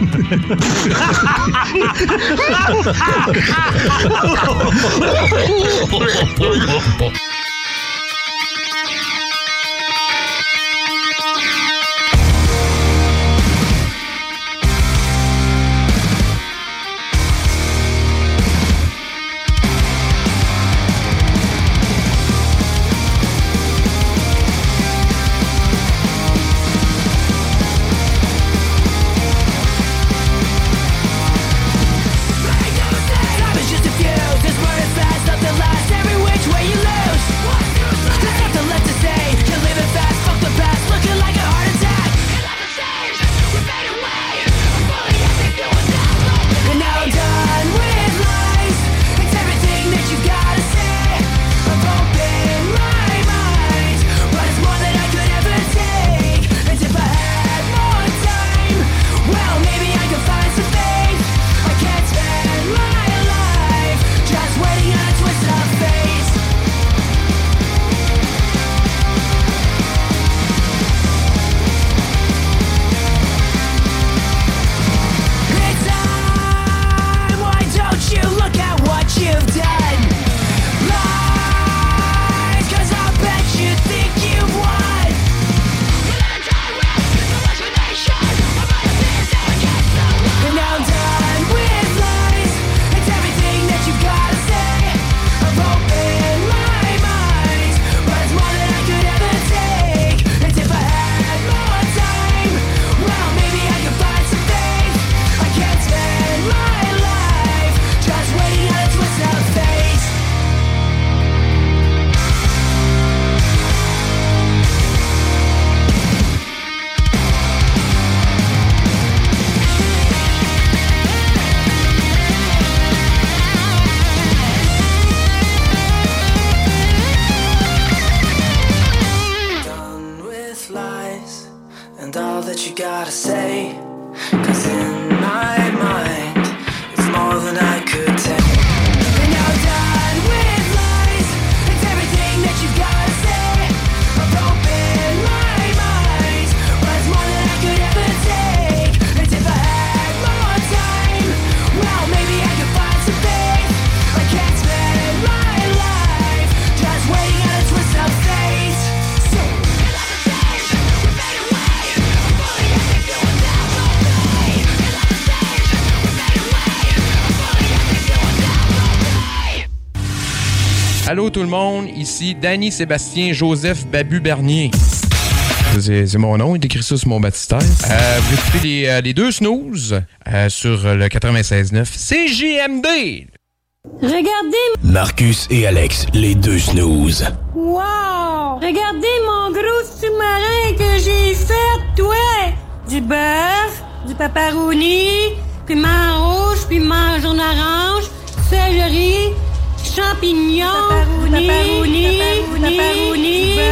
Allô tout le monde, ici Danny Sébastien Joseph Babu Bernier. C'est, c'est mon nom, il écrit ça sur mon baptistère. Euh, vous écoutez les, euh, les deux snooze euh, sur le quatre-vingt-seize neuf C J M D. Regardez... Marcus et Alex, les deux snooze. Wow! Regardez mon gros sous-marin que j'ai fait, ouais! Du bœuf, du pepperoni, piment rouge, piment jaune orange, céleri, champignons, pepperoni, pepperoni, pepperoni, du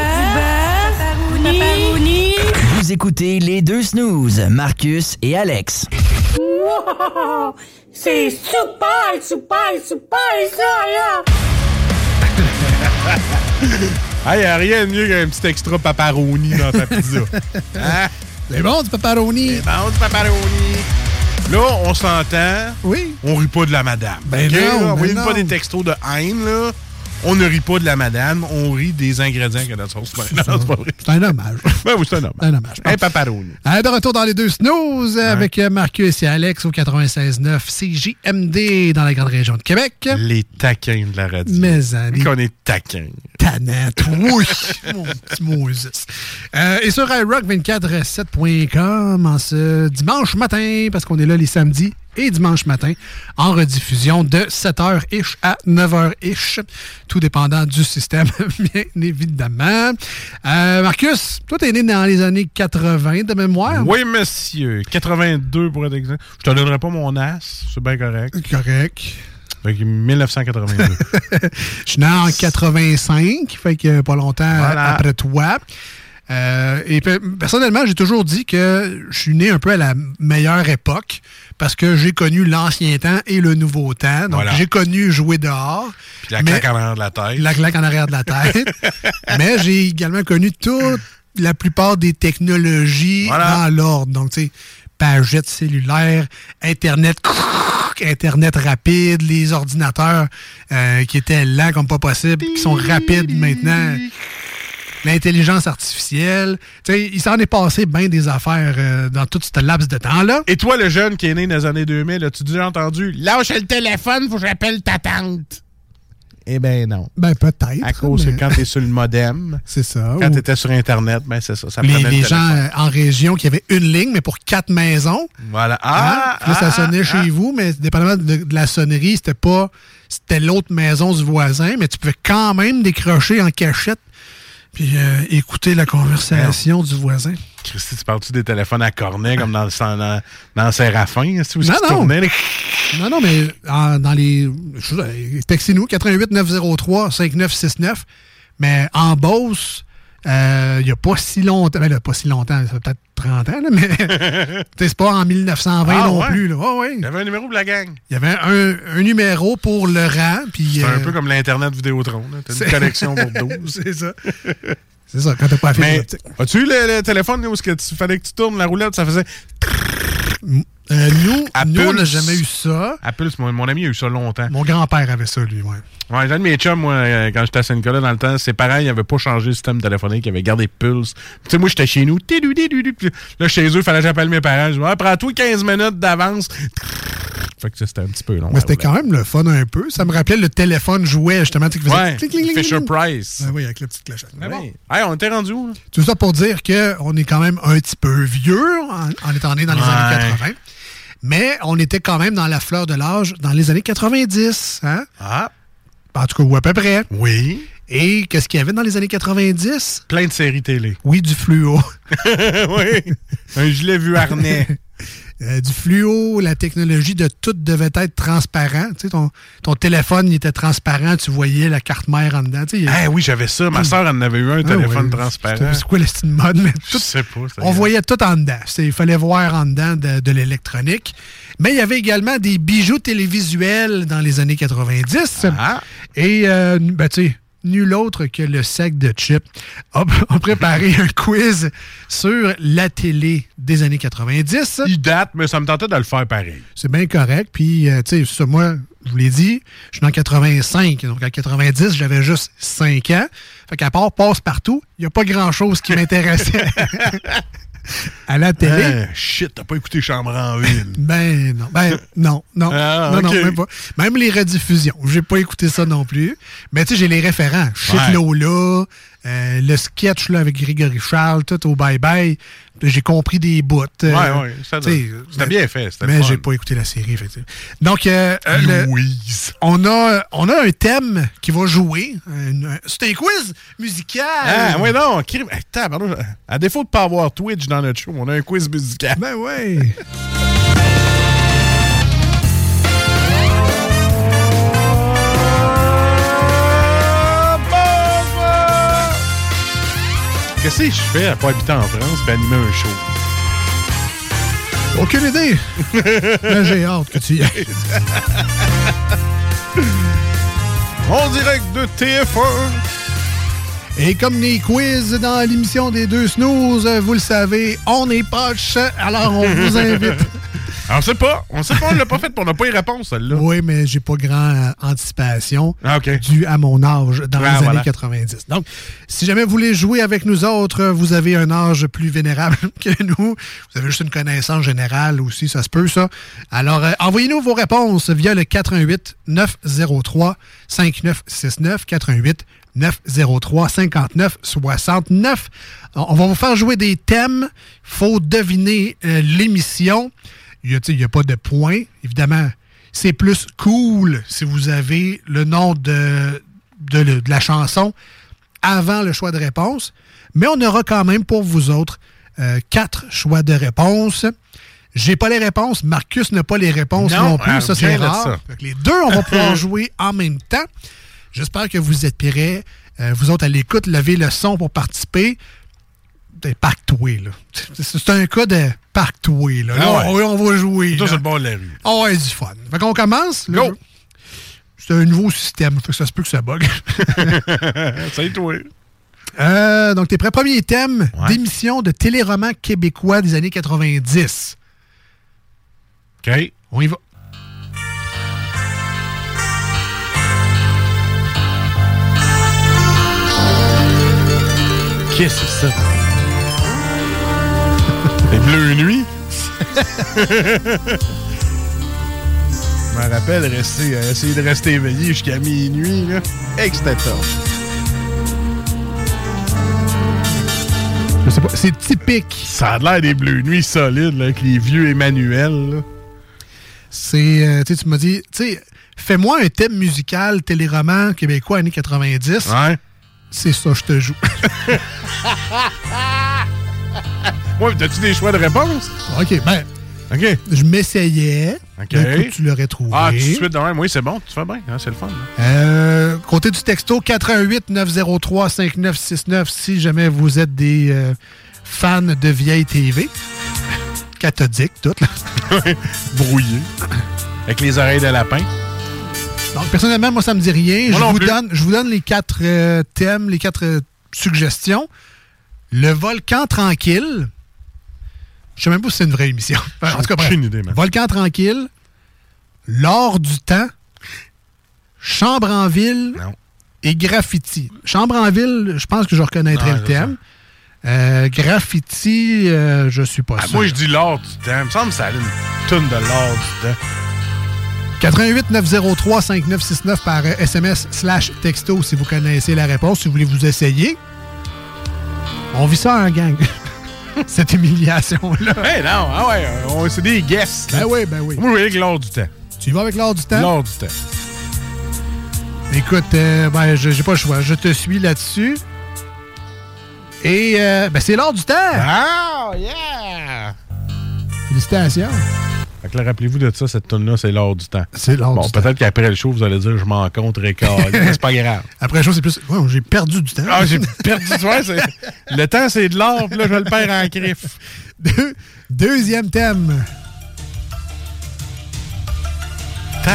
bœuf, pepperoni. Vous écoutez les deux snooze, Marcus et Alex. Wow! C'est super, super, super ça, là! Ah, y a rien de mieux qu'un petit extra pepperoni dans ta pizza. Hein? C'est bon du pepperoni. C'est bon du pepperoni. Là, on s'entend. Oui. On rit pas de la madame. Ben okay, non, là, ben envoyez non. pas des textos de haine, là. On ne rit pas de la madame, on rit des ingrédients qu'il y a dans la sauce. Ben, non, c'est pas vrai. C'est un hommage. Ben oui, c'est un hommage. C'est un hommage. Un paparone. Euh, de retour dans les deux snooze ouais. avec Marcus et Alex au quatre-vingt-seize neuf C J M D dans la grande région de Québec. Les taquins de la radio. Mais allez. Qu'on est taquins. Tanette, oui, mon petit Moses. Euh, et sur iRock vingt-quatre sept point com en ce dimanche matin, parce qu'on est là les samedis et dimanche matin, en rediffusion de sept heures-ish à neuf heures-ish, tout dépendant du système, bien évidemment. Euh, Marcus, toi, t'es né dans les années quatre-vingts de mémoire? Oui, monsieur. quatre-vingt-deux pour être exact. Je te donnerai pas mon as, c'est bien correct. Correct. Fait que dix-neuf cent quatre-vingt-deux. Je suis né en quatre-vingt-cinq, fait que pas longtemps voilà. après toi. Euh, et personnellement, j'ai toujours dit que je suis né un peu à la meilleure époque parce que j'ai connu l'ancien temps et le nouveau temps. Donc, voilà. J'ai connu jouer dehors. Puis la claque en arrière de la tête. La claque en arrière de la tête. Mais j'ai également connu toute la plupart des technologies voilà. dans l'ordre. Donc, tu sais, pagette cellulaire, Internet, Internet rapide, les ordinateurs euh, qui étaient lents comme pas possible, qui sont rapides maintenant. L'intelligence artificielle. Tu sais, il s'en est passé bien des affaires euh, dans tout ce laps de temps-là. Et toi, le jeune qui est né dans les années deux mille, as-tu déjà entendu « Lâche le téléphone, faut que j'appelle ta tante ». Eh ben non. Ben peut-être. À cause mais... que quand t'es sur le modem, c'est ça. Quand ou... t'étais sur Internet, ben c'est ça. ça les les gens euh, en région qui avaient une ligne, mais pour quatre maisons. Voilà. Ah! Hein? Là, ça ah, sonnait ah, chez ah. vous, mais dépendamment de, de la sonnerie, c'était pas... C'était l'autre maison du voisin, mais tu pouvais quand même décrocher en cachette puis euh, écouter la conversation non. du voisin. Christy, tu parles-tu des téléphones à cornet comme dans, dans, dans Séraphin? C'est non, non. Tournait, les... non, non, mais en, dans les... Textez-nous, quatre un huit neuf zéro trois cinq neuf six neuf. Mais en Beauce, il euh, n'y a pas si longtemps... Ben là, pas si longtemps, ça fait peut-être trente ans, là, mais c'est pas en mille neuf cent vingt ah, non ouais. plus. Là. Oh, ouais. Il y avait un numéro pour la gang. Il y avait un, un numéro pour le rang. C'est euh, un peu comme l'Internet Vidéotron. Tu as une connexion pour douze. C'est ça. C'est ça, quand t'as pas fait mais as-tu eu le, le téléphone où il fallait que tu tournes la roulette, ça faisait... Euh, nous, nous on n'a jamais eu ça. Apple, mon, mon ami a eu ça longtemps. Mon grand-père avait ça, lui, ouais. Ouais, j'ai un de mes chums, moi, quand j'étais à Saint-Nicolas dans le temps, ses parents, ils n'avaient pas changé le système téléphonique, ils avaient gardé Pulse. Tu sais, moi, j'étais chez nous. Là, chez eux, il fallait que j'appelle mes parents. Je dis, ouais, prends-toi quinze minutes d'avance. Fait que c'était un petit peu long. Mais c'était quand même le fun un peu. Ça me rappelait le téléphone jouet, justement. Tu faisais ouais, clic, clic, clic, Fisher clic. Price. Ah oui, avec la petite clochette. Mais bon. Hey, on était rendu où? Là? Tout ça pour dire qu'on est quand même un petit peu vieux en, en étant né dans les ouais. années quatre-vingts. Mais on était quand même dans la fleur de l'âge dans les années quatre-vingt-dix. Hein? Ah. En tout cas, ou à peu près. Oui. Et qu'est-ce qu'il y avait dans les années quatre-vingt-dix? Plein de séries télé. Oui, du fluo. Oui. Un gilet vu harnais. Euh, du fluo, la technologie de tout devait être transparent. Tu sais, ton, ton téléphone il était transparent, tu voyais la carte mère en dedans. Tu sais, ah oui, j'avais ça. Ma soeur en avait eu un ah, téléphone oui. transparent. C'est quoi le style mode? Mais tout, je sais pas. On grave. Voyait tout en dedans. C'est, il fallait voir en dedans de, de l'électronique. Mais il y avait également des bijoux télévisuels dans les années quatre-vingt-dix. Ah. Et, euh, ben, tu sais, nul autre que le sac de chips a, a préparé un quiz sur la télé des années quatre-vingt-dix. Il date, mais ça me tentait de le faire pareil. C'est bien correct. Puis, euh, tu sais, moi, je vous l'ai dit, je suis en quatre-vingt-cinq. Donc, en quatre-vingt-dix, j'avais juste cinq ans. Fait qu'à part Passe-Partout, il n'y a pas grand-chose qui m'intéressait. À la télé. Euh, shit, t'as pas écouté Chambre en ville. Ben non, ben non, non, ah, non, okay. non, même pas. Même les rediffusions, j'ai pas écouté ça non plus. Mais tu sais, j'ai les référents. Shit ouais. Lola, euh, le sketch là, avec Grégory Charles, tout au bye-bye. J'ai compris des bouts. Euh, ouais, ouais, ça c'était mais, bien fait. Mais j'ai pas écouté la série, effectivement. Donc, euh, euh, Louise. Le, on, a, on a un thème qui va jouer. Une, c'est un quiz musical. Ah, oui, non. Attends, pardon. À défaut de pas avoir Twitch dans notre show, on a un quiz musical. Ben ouais. Qu'est-ce que je fais à pas habiter en France et animer un show? Aucune idée. Mais j'ai hâte que tu y ailles. En direct de T F un. Et comme les quiz dans l'émission des deux snooze, vous le savez, on est poche. Alors, on vous invite On sait pas. On sait pas, on l'a pas fait, puis on n'a pas les réponses, celle-là. Oui, mais j'ai pas grand euh, anticipation ah, okay. dû à mon âge dans ah, les voilà. années quatre-vingt-dix. Donc, si jamais vous voulez jouer avec nous autres, vous avez un âge plus vénérable que nous. Vous avez juste une connaissance générale aussi, ça se peut, ça. Alors, euh, envoyez-nous vos réponses via le quatre un huit neuf zéro trois cinq neuf six neuf, quatre un huit neuf zéro trois cinquante-neuf soixante-neuf. On va vous faire jouer des thèmes. Faut deviner euh, l'émission. Il n'y a, a pas de points, évidemment. C'est plus cool si vous avez le nom de, de, de la chanson avant le choix de réponse. Mais on aura quand même pour vous autres euh, quatre choix de réponse. J'ai pas les réponses. Marcus n'a pas les réponses non, non plus. Ça, c'est rare. Ça. Fait que les deux, on va pouvoir jouer en même temps. J'espère que vous êtes prêts. Euh, vous autres, à l'écoute, levez le son pour participer. Parque-toi, là. C'est un cas de parque-toi, là. Là, ah ouais. on, on va jouer. Toi, c'est le bord de la rue. Oh, ouais, c'est du fun. Fait qu'on commence. Là, Go! C'est un nouveau système. Fait que ça se peut que ça bug. Salut, toi. Euh, donc, t'es prêt? Premier thème ouais. d'émission de téléroman québécois des années quatre-vingt-dix. OK. On y va. Qu'est-ce que c'est ça? Les Bleues Nuits? Je me rappelle rester, euh, essayer de rester éveillé jusqu'à minuit, là. Hey, c'était top. Je sais pas, c'est typique. Ça a l'air des Bleues Nuits solides, là, avec les vieux Emmanuel, là. C'est, euh, tu sais, tu m'as dit, tu sais, fais-moi un thème musical téléroman québécois années quatre-vingt-dix. Ouais. C'est ça, je te joue. Ouais, mais t'as-tu des choix de réponse? OK, ben. OK. Je m'essayais. OK. D'un coup, tu l'aurais trouvé. Ah, tout de suite de même. Oui, c'est bon. Tu fais bien. Hein, c'est le fun. Euh, côté du texto, quatre un huit neuf zéro trois cinq neuf six neuf, si jamais vous êtes des euh, fans de vieille T V. Cathodique, tout, là. Brouillé. Avec les oreilles de lapin. Donc, personnellement, moi, ça me dit rien. Je vous, donne, je vous donne les quatre euh, thèmes, les quatre euh, suggestions. Le volcan tranquille. Je sais même pas si c'est une vraie émission. Enfin, en tout cas, bref. Aucune idée, man. Volcan tranquille. L'or du temps. Chambre en ville. Non. Et graffiti. Chambre en ville, je pense que je reconnaîtrais non, le thème. Euh, graffiti, euh, je suis pas ah, sûr. Moi, je dis l'or du temps. Il me semble que ça a une toune de l'or du temps. quatre un huit neuf zéro trois cinq neuf six neuf par S M S slash texto si vous connaissez la réponse, si vous voulez vous essayer. On vit ça en gang. Cette humiliation-là. Eh hey, non, ah ouais, on, c'est des guests. Ben oui, ben oui. Moi, je vais avec l'or du temps. Tu y vas avec l'or du temps? L'or du temps. Écoute, euh, ben, je, j'ai pas le choix. Je te suis là-dessus. Et, euh, ben, c'est l'or du temps. Ah, yeah! Félicitations. Fait que là, rappelez-vous de ça, cette toune-là, c'est l'or du temps. C'est l'or bon, du temps. Peut-être qu'après le show, vous allez dire je m'en compte récalé. C'est pas grave. Après le show, c'est plus. Ouais, j'ai perdu du temps. Ah, j'ai perdu du temps. C'est... Le temps, c'est de l'or, puis là, je le perds en griffe. Deux... Deuxième thème. Tant.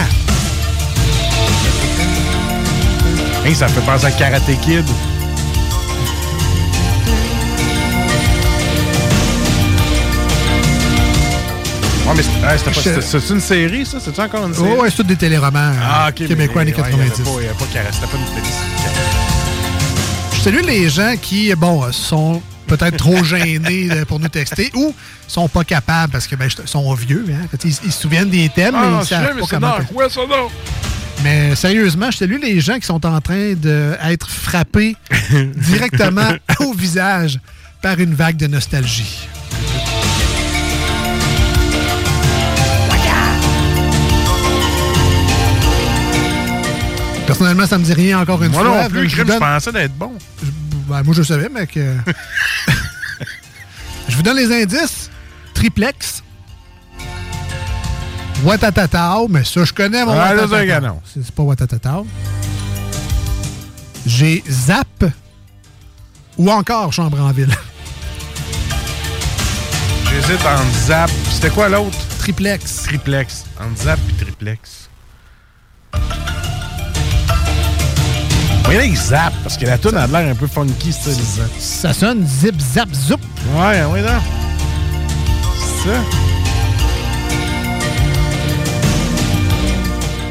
Hey, ça fait penser à Karate Kid. Ouais, mais c'est, hey, c'était pas, c'est, c'est une série, ça? C'est-tu encore une série? Oh, ouais, c'est tous des téléromans ah, okay, québécois années quatre-vingt-dix. Ouais, il n'y avait pas, c'était pas une télé. Je salue les gens qui, bon, sont peut-être trop gênés pour nous texter ou sont pas capables parce que ben, sont vieux. Hein? Ils, ils se souviennent des thèmes, ah, mais ils savent pas comment... Ouais, ça, non. Mais sérieusement, je salue les gens qui sont en train d'être frappés directement au visage par une vague de nostalgie. Personnellement, ça me dit rien encore une moi fois. Moi non plus, je, donne... je pensais d'être bon. Je... Ben, moi, je savais, mais que... je vous donne les indices. Triplex. Watatatao, mais ça, je connais mon ah, Watatatao. C'est, c'est pas Watatatao. J'ai Zap ou encore Chambre en ville. J'hésite entre Zap. C'était quoi l'autre? Triplex. Triplex. Entre Zap et Triplex. Oui, il Zap, parce que la toune a l'air un peu funky, ça. Ça sonne zip, zap, zoup. Ouais, oui, non. C'est ça.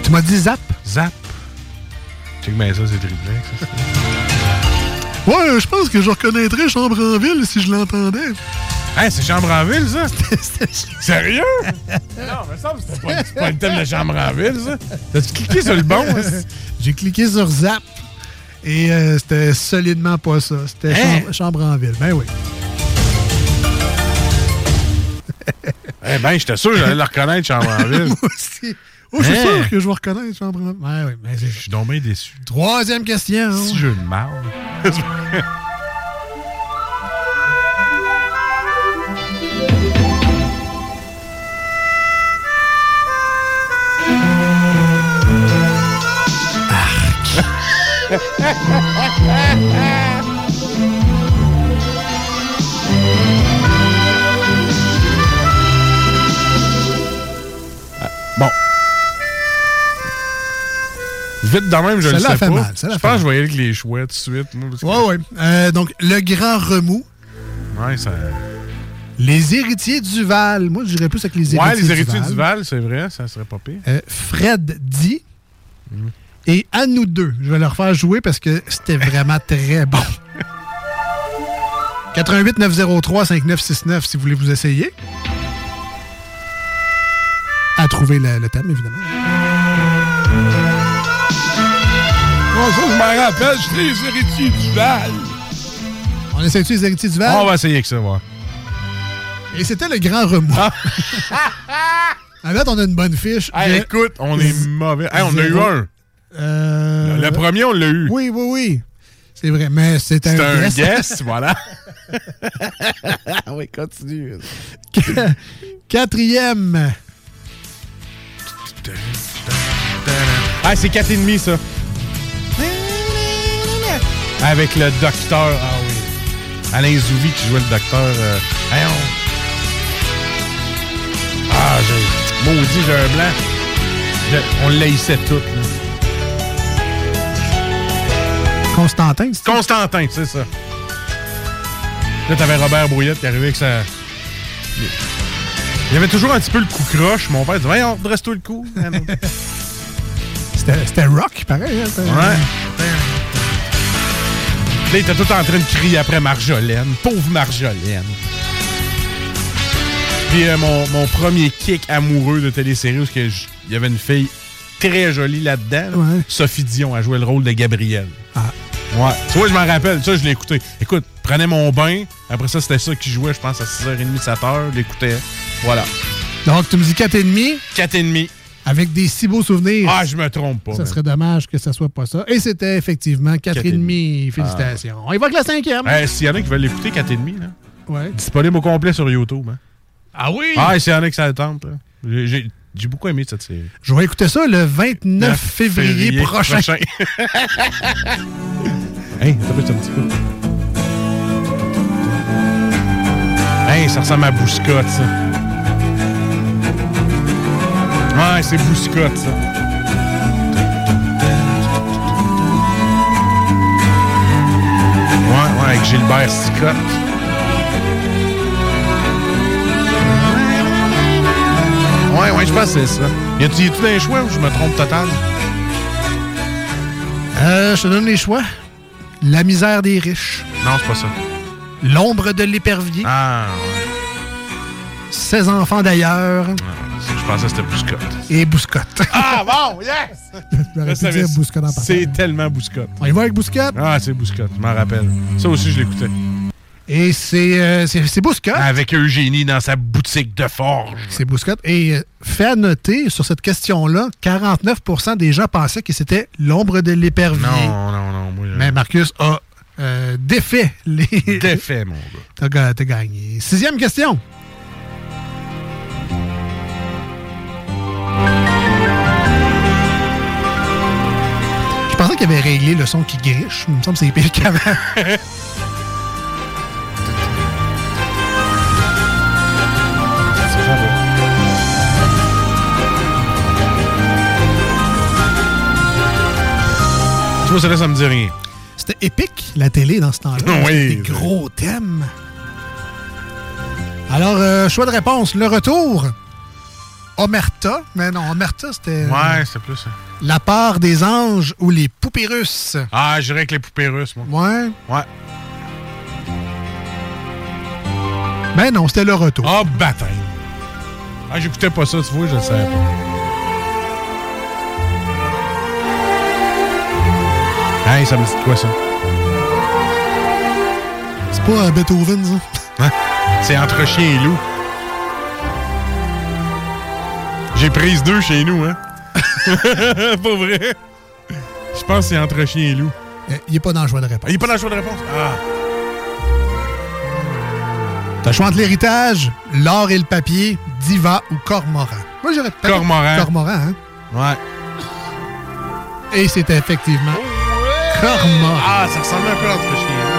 Tu m'as dit Zap? Zap. Check bien ça, c'est triplex. Ça, c'est... Ouais, je pense que je reconnaîtrais Chambre en Ville si je l'entendais. Hey, c'est Chambre en Ville, ça? Sérieux? Non, mais ça, c'était pas, c'est pas le thème de Chambre en Ville, ça. T'as-tu cliqué sur le bon? J'ai cliqué sur Zap et euh, c'était solidement pas ça. C'était hein? chambre, chambre en Ville. Ben oui. Eh ben, j'étais sûr que j'allais le reconnaître, Chambre en Ville. Moi aussi. Oh, je suis hein? sûr que je vais reconnaître Chambre en Ville. Ouais, ouais, ben je suis donc bien déçu. Troisième question. Si jeu de marde. Bon. Vite de même, je le sais pas. Fait mal, je pense que je vais y aller avec les choix tout de suite. Moi, parce que... Ouais, ouais. Euh, donc, le grand remous. Ouais, ça... Les héritiers du Val. Moi, je dirais plus avec les héritiers du Val. Ouais, les héritiers du Val, c'est vrai, ça serait pas pire. Euh, Fred dit. Mm. Et à nous deux. Je vais leur faire jouer parce que c'était vraiment très bon. quatre un huit neuf zéro trois cinq neuf six neuf si vous voulez vous essayer. À trouver le, le thème, évidemment. Oh, ça, je m'en rappelle, je suis les héritiers du Val. On essaie-tu les héritiers du Val? On va essayer avec ça, ouais. Et c'était le grand remous. Ah. En fait, on a une bonne fiche. Hey, écoute, on est mauvais. Hey, on a eu un. Euh... Le, le premier, on l'a eu. Oui, oui, oui. C'est vrai, mais c'est un, un guess. guess, voilà. Oui, continue. Quatrième. Ah, c'est quatre et demi, ça. Avec le docteur. Ah oui. Alain Zouvi qui jouait le docteur. Euh... Hey, on... Ah, j'ai... Maudit, j'ai un blanc. Je... On l'haïssait tout, là. Constantin, c'est ça? Constantin, c'est ça. Là, t'avais Robert Brouillette qui arrivait avec sa... Il y avait toujours un petit peu le cou croche. Mon père disait, voyons, dresse-toi le cou. c'était, c'était rock, pareil. Hein, ouais. Là, il était tout en train de crier après Marjolaine. Pauvre Marjolaine. Puis euh, mon, mon premier kick amoureux de télésérie, où il y avait une fille très jolie là-dedans. Là. Ouais. Sophie Dion a joué le rôle de Gabrielle. Ah. Ouais. Tu vois, je m'en rappelle. Ça, je l'ai écouté. Écoute, prenais mon bain. Après ça, c'était ça qui jouait, je pense, à six heures trente, sept heures. Je l'écoutais. Voilà. Donc, tu me dis quatre et demi. quatre et demi. Avec des si beaux souvenirs. Ah, je me trompe pas. Ça man. serait dommage que ça soit pas ça. Et c'était effectivement quatre et demi. Félicitations. Ah. On y va avec la cinquième. Euh, S'il y en a qui veulent l'écouter, quatre et demi, là. Ouais. Disponible au complet sur YouTube. Hein. Ah oui? Ah, s'il y en a qui ça le tente. J'ai, j'ai, j'ai beaucoup aimé cette série. Je vais écouter ça le vingt-neuf février, février prochain. prochain. Hey, t'as fait un petit peu. Hey, ça ressemble à Bouscotte, ça. Ouais, c'est Bouscotte, ça. Ouais, ouais, avec Gilbert Sicotte. Ouais, ouais, je pense que c'est ça. Y a-tu tout un choix ou je me trompe total? Euh, je te donne les choix. La misère des riches. Non, c'est pas ça. L'ombre de l'épervier. Ah, ouais. Ses enfants d'ailleurs. Ah, je pensais que c'était Bouscotte. Et Bouscotte. Ah, bon, yes! J'aurais pu dire Bouscotte en partant. C'est tellement Bouscotte. On y va avec Bouscotte? Ah, c'est Bouscotte, je m'en rappelle. Ça aussi, je l'écoutais. Et c'est, euh, c'est, c'est Bouscotte. Avec Eugénie dans sa boutique de forge. C'est Bouscotte. Et euh, fait à noter, sur cette question-là, quarante-neuf pour cent des gens pensaient que c'était l'ombre de l'épervier. Non, non, non. Moi, je... Mais Marcus a euh, défait les... Défait, mon gars. T'as, t'as gagné. Sixième question. Je pensais qu'il avait réglé le son qui griche. Il me semble que c'est pire qu'avant. Tu vois, ça là, ça me dit rien. C'était épique, la télé, dans ce temps-là. Oui. C'était des gros thèmes. Alors, euh, choix de réponse. Le retour Omerta. Mais non, Omerta, c'était... Ouais, c'est plus ça. La part des anges ou les poupées russes. Ah, je dirais avec les poupées russes, moi. Ouais. Ouais. Ben non, c'était le retour. Ah, oh, baptême. Ah, j'écoutais pas ça, tu vois, je le savais pas. Hey, ça me dit quoi, ça? C'est pas euh, Beethoven, ça? Hein? C'est Entre chien et loup. J'ai prise deux chez nous, hein? Pas vrai? Je pense que c'est Entre chien et loup. Il est pas dans le choix de réponse. Il est pas dans le choix de réponse? Ah. T'as le choix entre l'héritage, l'or et le papier, Diva ou Cormoran. Moi, j'aurais peut-être... Cormoran. Cormoran, hein? Ouais. Et c'était effectivement... Oh, ouais. Cormoran. Ah, ça ressemble un peu à Entre chien et loup.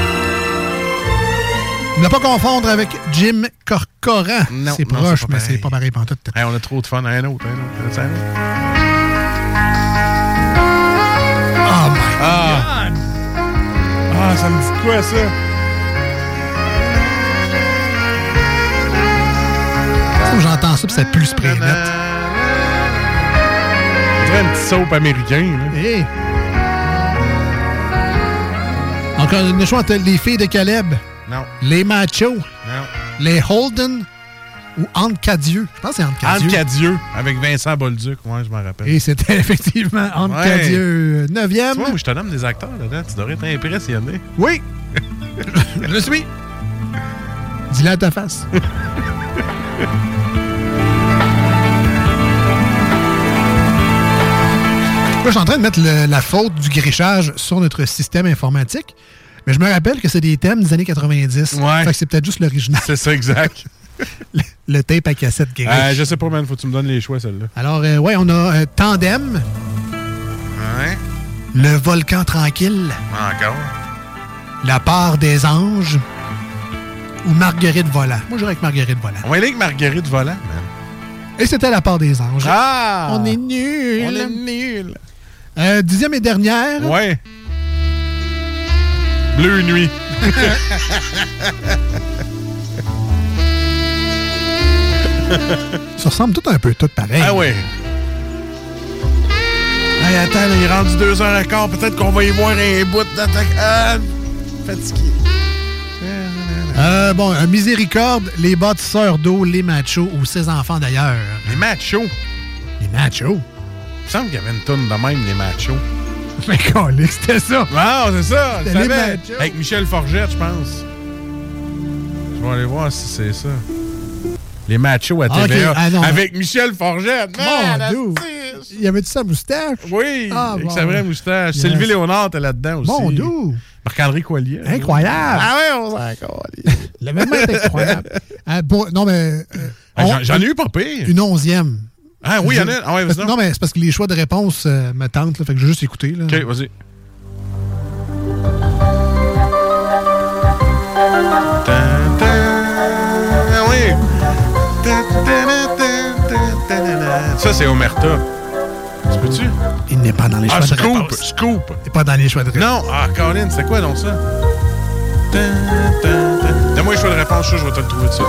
Ne pas confondre avec Jim Corcoran. Non, c'est non, proche, c'est pas mais pareil. c'est pas pareil pantoute. Hey, on a trop de fun. Un autre, un autre. Un autre. Oh my ah. God! Ah, ça me dit quoi, ça? Ça, j'entends ça, puis ça pue le spray net. On dirait un petit soap américain. Là. Hey. Encore une choix entre les filles de Caleb. Non. Les Machos. Non. Les Holden ou Anne Cadieux. Je pense que c'est Anne Cadieux. Anne Cadieux, avec Vincent Bolduc. Ouais, je m'en rappelle. Et c'était effectivement Anne ouais. Cadieux, neuvième. Tu vois, moi, je te nomme des acteurs là-dedans. Tu devrais être impressionné. Oui. Je le suis. Dis-le à ta face. Là, je suis en train de mettre le, la faute du grichage sur notre système informatique. Mais je me rappelle que c'est des thèmes des années quatre-vingt-dix. Ouais. Fait que c'est peut-être juste l'original. C'est ça, exact. le, le tape à cassette griche. Euh, je sais pas, man. Faut que tu me donnes les choix, celle-là. Alors, euh, ouais, on a euh, Tandem. Ouais. Le volcan tranquille. Encore. La part des anges. Ou Marguerite Volant. Moi, j'irais avec Marguerite Volant. On va aller avec Marguerite Volant, man. Et c'était la part des anges. Ah! On est nuls. On est nuls. Euh, dixième et dernière. Ouais. Bleu nuit. Ça ressemble tout un peu tout pareil. Ah ouais. Hey, attends, là, il est rendu deux heures et quart. Peut-être qu'on va y voir un bout d'attaque. Ah, fatigué. Euh, bon, un Miséricorde, les bâtisseurs d'eau, les machos ou ses enfants d'ailleurs. Les machos? Les machos? Il me semble qu'il y avait une tonne de même, les machos. Mais calé, c'était ça. Ah, c'est ça. C'était les machos. Avec Michel Forgette, je pense. Je vais aller voir si c'est ça. Les machos à T V A. Okay. Ah, non, avec non. Michel Forgette. Mon Dieu. Il y avait-tu sa moustache? Oui, ah, avec bon. sa vraie moustache. Yes. Sylvie Léonard était là-dedans aussi. Mon Dieu. Marc-André Coilier. Incroyable. Ah ouais, on s'en calme. Le même est incroyable. Euh, bon, non, mais... Euh, ben, on, j'en, j'en ai eu pas pire. Une onzième. Ah oui, il y en a. Ah ouais, parce, non, mais c'est parce que les choix de réponse euh, me tentent, là, fait que je vais juste écouter. Là. OK, vas-y. Oui. Ça, c'est Omerta. Tu peux-tu? Il n'est pas dans les choix ah, de scoop, réponse. Scoop, Il n'est pas dans les choix de réponse. Non, ah, Colin, c'est quoi donc ça? Donne-moi les choix de réponse, je vais te le trouver dessus.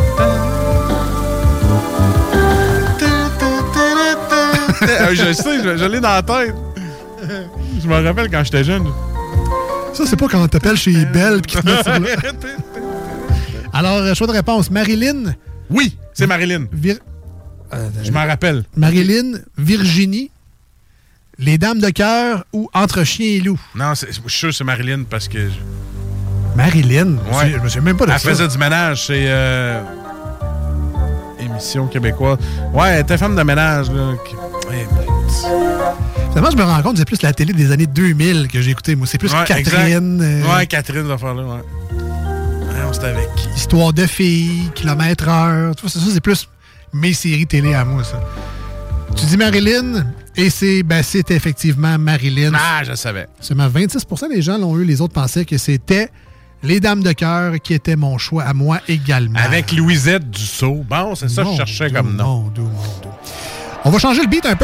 euh, je sais, je, je l'ai dans la tête. Je me rappelle quand j'étais jeune. Ça, c'est pas quand on t'appelle chez Belle et qu'ils te mettent sur le... Alors, choix de réponse. Marilyn. Oui, c'est Marilyn. Vir... Euh, je m'en rappelle. Marilyn, Virginie, Les Dames de cœur ou Entre chien et loup? Non, c'est, je suis sûr que c'est Marilyn parce que... Je... Marilyn? Ouais. Je me souviens même pas de Elle ça. Elle faisait du ménage, c'est... Euh... Émission québécoise. Ouais, elle était femme de ménage, là. Ouais, finalement, je me rends compte que c'est plus la télé des années deux mille que j'ai écouté. Moi, c'est plus ouais, Catherine. Euh... Ouais, Catherine, cette affaire-là, ouais. Ouais, on c'était avec qui? Histoire de filles, kilomètre heure. Tu vois, ça, c'est plus mes séries télé à moi, ça. Tu dis Marilyn, et c'est, ben, c'est effectivement Marilyn. Ah, je le savais. Seulement vingt-six pour cent des gens l'ont eu, les autres pensaient que c'était Les Dames de cœur qui était mon choix à moi également. Avec Louisette Dussault. Bon, c'est ça que je cherchais doux, comme nom. Mon doux, mon doux. On va changer le beat un peu.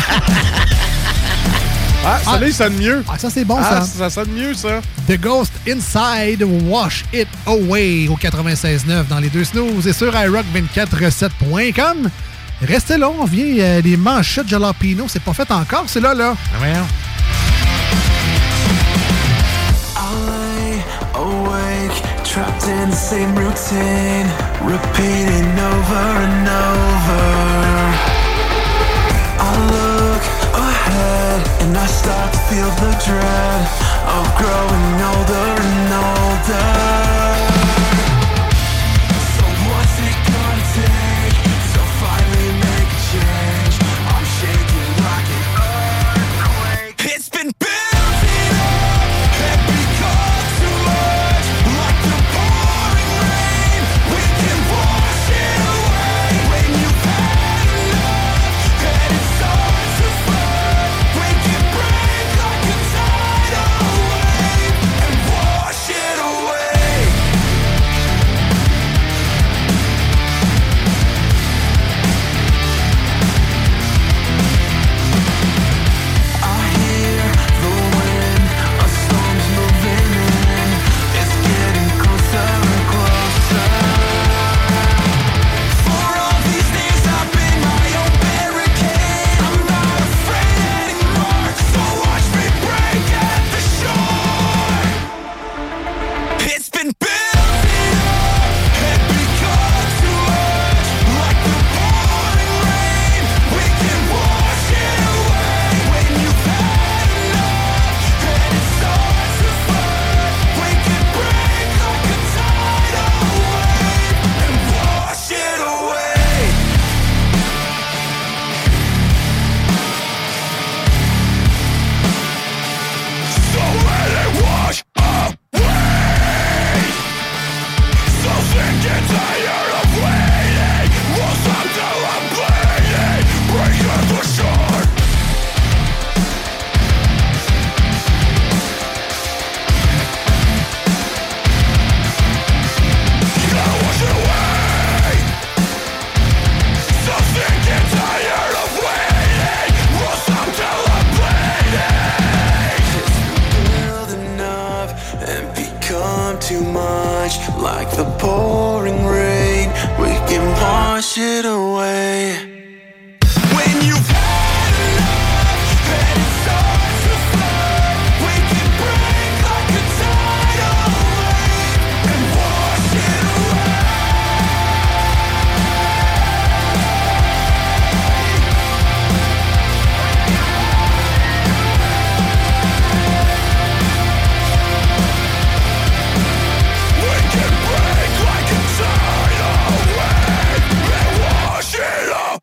Ah, ça, là, il sonne mieux. Ah, ça, c'est bon, ah, ça. Ça sonne mieux, ça. The Ghost Inside, Wash It Away au quatre-vingt-seize neuf dans les deux snooze et sur i rock deux quatre sept point com. Restez là, on vient, euh, les manchettes jalapeno, c'est pas fait encore, c'est là, là. Ah, voyons. Awake, trapped in the same routine, repeating over and over. I look ahead and I start to feel the dread of growing older and older. So what's it gonna take to finally make a change? I'm shaking like an earthquake. It's been building up and become too much, like the pouring rain. We can wash it away when you've had enough and it starts to flood. We can break like a tidal wave and wash it away. I hear the wind, a storm's moving in. It's getting closer and closer. For all these days I've been my own barricade. I'm not afraid anymore, so watch me break at the shore. It's been building up and become too much, like the pouring rain. We can wash it away when you've had enough and it starts to flood. We can break like a tidal wave and wash it away. So let it wash away. So sick and tired of waiting. Won't stop till I'm bleeding. Break at the shore. Gotta wash it away. So sick and tired of waiting. Won't stop till I'm bleeding. Building up and become too much, like the pouring rain. We can wash it away. When you've had enough and it starts to flood, we can break like a tidal wave and wash it away. We can break like a tidal wave and wash it away.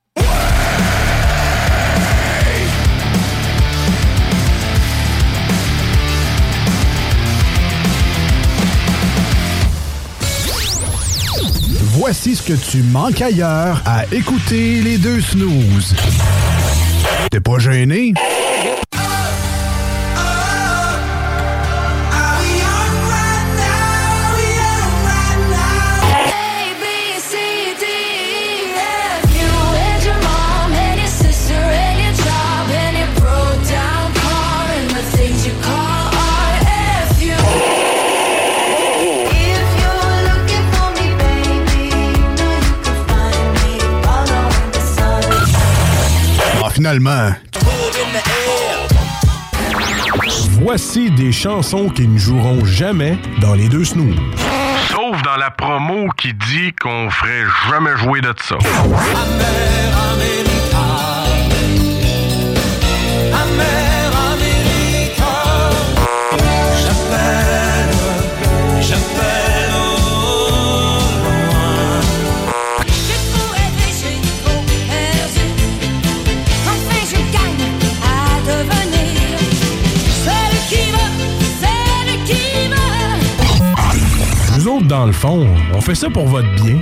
Voici ce que tu manques ailleurs à écouter les deux snooze. T'es pas gêné? Ah, finalement. Voici des chansons qui ne joueront jamais dans les deux snooze. Sauf dans la promo qui dit qu'on ferait jamais jouer de ça. J'appelle au loin. Je pourrais pécher trop perdu. Enfin je gagne à devenir celle qui veut, celle qui veut. Nous autres, dans le fond, on fait ça pour votre bien.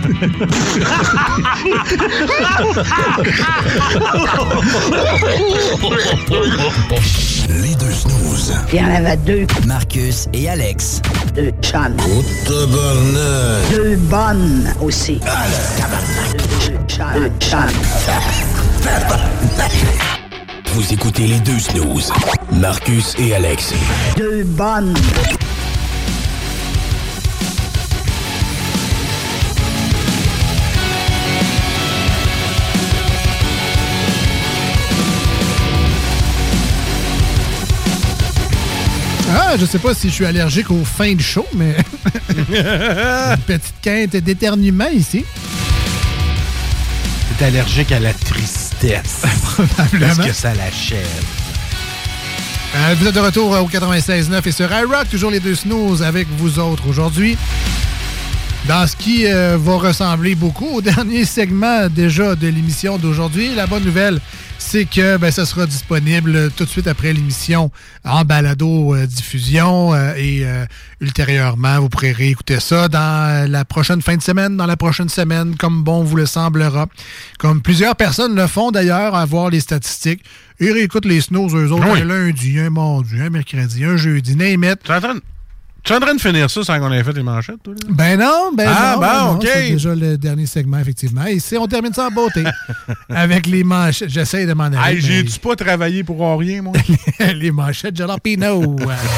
Les deux snooze. Il y en avait deux. Marcus et Alex. Deux chums. Oh, tabarnak. Deux bonnes aussi. Ah, le tabarnak. Deux chums. Deux chums. Vous écoutez les deux snooze. Marcus et Alex. Deux bonnes. je sais pas si je suis allergique aux fins de show, mais une petite quinte d'éternuement ici. T'es allergique à la tristesse. Probablement. Parce que ça l'achève. Euh, vous êtes de retour au quatre-vingt-seize neuf et sur iRock, toujours les deux snooze avec vous autres aujourd'hui. Dans ce qui euh, va ressembler beaucoup au dernier segment déjà de l'émission d'aujourd'hui, la bonne nouvelle, c'est que ben, ça sera disponible tout de suite après l'émission en balado-diffusion euh, et euh, ultérieurement, vous pourrez réécouter ça dans la prochaine fin de semaine, dans la prochaine semaine, comme bon vous le semblera. Comme plusieurs personnes le font d'ailleurs, à voir les statistiques. Ils réécoutent les snooze, eux autres, oui. Un lundi, un mardi, un mercredi, un jeudi, name it. Tu es en train de, tu es en train de finir ça sans qu'on ait fait les manchettes, toi? Là? Ben non, ben ah, non. Ben ben non, OK. C'est déjà le dernier segment, effectivement. Et ici, on termine ça en beauté. Avec les manchettes. J'essaie de m'en aller. Hey, mais... j'ai-tu pas travaillé pour rien, moi? Les manchettes Jalapino.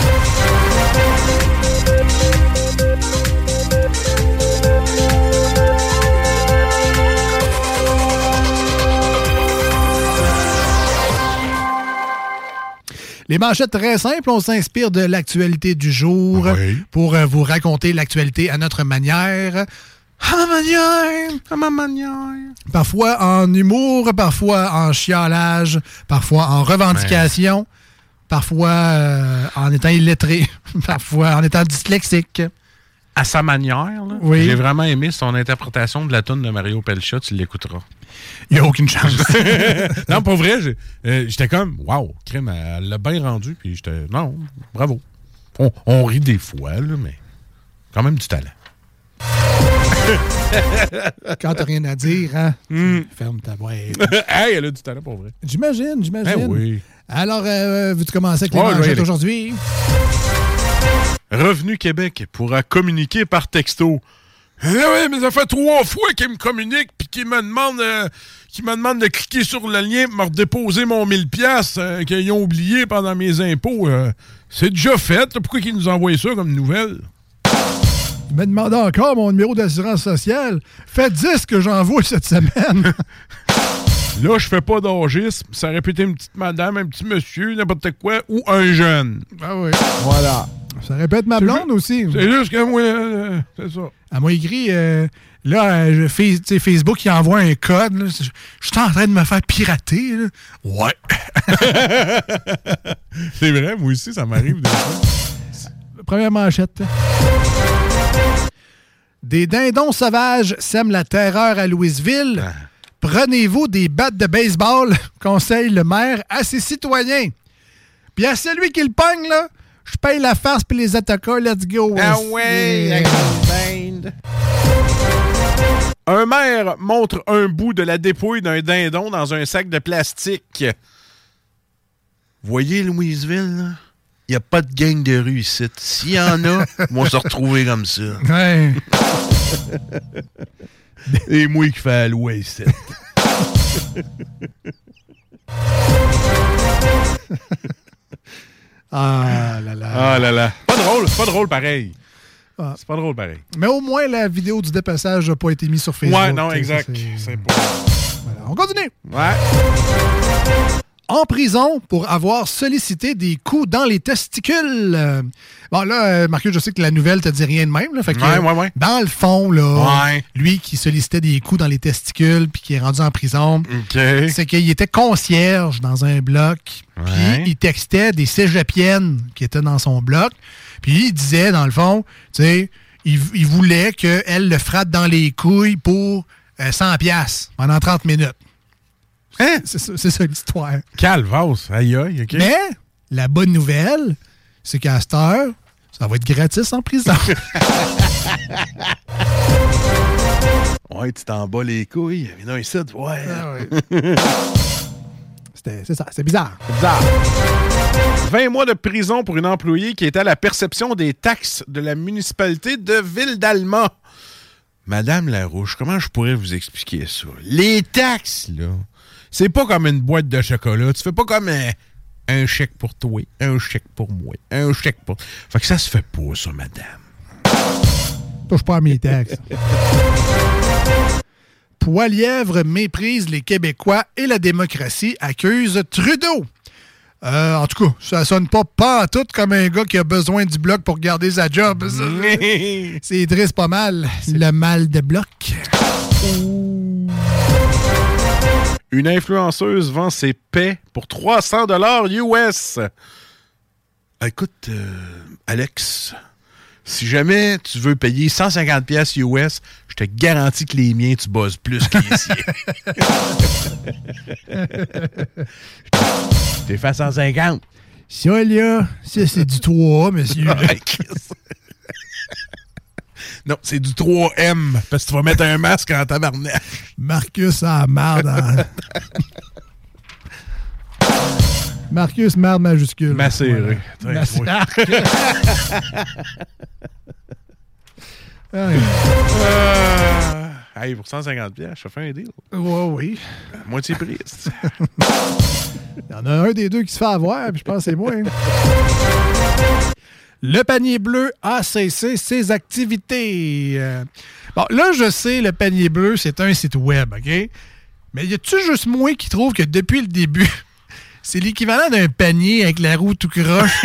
Les manchettes très simples, on s'inspire de l'actualité du jour oui. pour euh, vous raconter l'actualité à notre manière. À ma manière! À ma manière! Parfois en humour, parfois en chialage, parfois en revendication, ouais. parfois euh, en étant illettré, parfois en étant dyslexique. À sa manière, là. Oui. J'ai vraiment aimé son interprétation de la toune de Mario Pelcha, tu l'écouteras. Il n'y a aucune chance. Non, pour vrai, j'ai, euh, j'étais comme, wow, crème, elle l'a bien rendu, puis j'étais, non, bravo. On, on rit des fois, là, mais quand même du talent. Quand t'as rien à dire, hein? Mm. Ferme ta boîte. Hey, elle a du talent, pour vrai. J'imagine, j'imagine. Ben oui. Alors, euh, veux-tu commencer avec les oh, manchettes aujourd'hui? Revenu Québec pourra communiquer par texto. Eh oui, mais ça fait trois fois qu'il me communique puis qu'il me demande euh, qu'il me demande de cliquer sur le lien pour me redéposer mon mille piastres euh, qu'ils ont oublié pendant mes impôts. Euh, c'est déjà fait. Pourquoi ils nous envoient ça comme nouvelle? Il m'a demandé encore mon numéro d'assurance sociale. Fait dix que j'envoie cette semaine. Là, je fais pas d'agisme. Ça aurait pu être une petite madame, un petit monsieur, n'importe quoi, ou un jeune. Ah oui. Voilà. Ça aurait pu être ma blonde c'est aussi. C'est juste que moi, euh, c'est ça. Elle m'a écrit, euh, là, euh, je, Facebook, il envoie un code. Là, je, je suis en train de me faire pirater. Là. Ouais. C'est vrai, moi aussi, ça m'arrive. Des fois. Première manchette. Des dindons sauvages sèment la terreur à Louisville. Ah. Prenez-vous des battes de baseball, conseille le maire à ses citoyens. Puis à celui qui le pogne, là, je paye la farce puis les attaquants, let's go. Ah ouais, un maire montre un bout de la dépouille d'un dindon dans un sac de plastique. Voyez Louisville, il n'y a pas de gang de rue ici. S'il y en a, ils vont se retrouver comme ça. Ouais. Et moi qui fais à l'ouest. Ah là là. Ah là là. Pas drôle, c'est pas drôle pareil. Ah. C'est pas drôle pareil. Mais au moins, la vidéo du dépassage n'a pas été mise sur Facebook. Ouais, non, exact. C'est... c'est pas... Voilà. On continue. Ouais. En prison pour avoir sollicité des coups dans les testicules. Euh, bon, là, euh, Marcus, je sais que la nouvelle te dit rien de même. Là, fait que, ouais, ouais, ouais. Dans le fond, là, ouais. lui qui sollicitait des coups dans les testicules puis qui est rendu en prison, okay. c'est qu'il était concierge dans un bloc. Puis ouais. il textait des cégepiennes qui étaient dans son bloc. Puis il disait, dans le fond, tu sais, il, il voulait qu'elle le frappe dans les couilles pour euh, cent piastres pendant trente minutes. Hein? C'est, c'est, c'est ça l'histoire. Calvasse, aïe aïe, OK. Mais la bonne nouvelle, c'est qu'à cette heure, ça va être gratis en prison. Ouais, tu t'en bats les couilles. Viens ici, ouais. Ah ouais. C'était, c'est ça, c'est bizarre. C'est bizarre. vingt mois de prison pour une employée qui était à la perception des taxes de la municipalité de Ville-d'Alma. Madame Larouche, comment je pourrais vous expliquer ça? Les taxes, là, c'est pas comme une boîte de chocolat. Tu fais pas comme un, un chèque pour toi, un chèque pour moi, un chèque pour... Fait que ça se fait pas, ça, madame. Touche pas à mes taxes. Poilièvre méprise les Québécois et la démocratie, accuse Trudeau. Euh, en tout cas, ça sonne pas pantoute comme un gars qui a besoin du bloc pour garder sa job. Ça, c'est triste pas mal. Le mal de bloc. Une influenceuse vend ses paix pour trois cents dollars U S. Écoute, euh, Alex, si jamais tu veux payer cent cinquante pièces U S, je te garantis que les miens, tu bosses plus que les siens. T'es fait cent cinquante. Ça, là, ça, c'est du trois A, monsieur. Non, c'est du trois M, parce que tu vas mettre un masque en tabarnak. Marcus a marde. En... Marcus, marde majuscule. Macéré. Voilà. Macéré. euh, hey, pour cent cinquante pièces, je te fais un deal. Ouais, oui. Moitié prix. Il y en a un des deux qui se fait avoir, puis je pense que c'est moi. Hein. Le panier bleu a cessé ses activités. Euh, bon, là, je sais, le panier bleu, c'est un site web, OK? Mais y a-tu juste moi qui trouve que depuis le début, c'est l'équivalent d'un panier avec la roue tout croche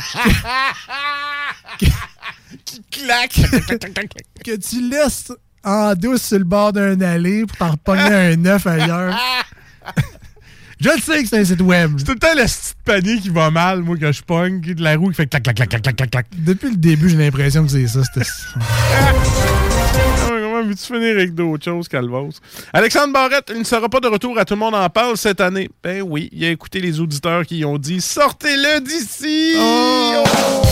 qui, qui claque, que tu laisses en douce sur le bord d'un allée pour t'en repogner un œuf ailleurs. Je le sais que c'est un site web. C'est tout le temps le petit panier qui va mal, moi, quand je pogne, de la roue qui fait clac, clac, clac, clac, clac, clac, clac. Depuis le début, j'ai l'impression que c'est ça. C'était... Comment veux-tu finir avec d'autres choses, Calvos? Alexandre Barrette, il ne sera pas de retour à Tout le monde en parle cette année. Ben oui, il a écouté les auditeurs qui ont dit « Sortez-le d'ici! Oh! Oh! »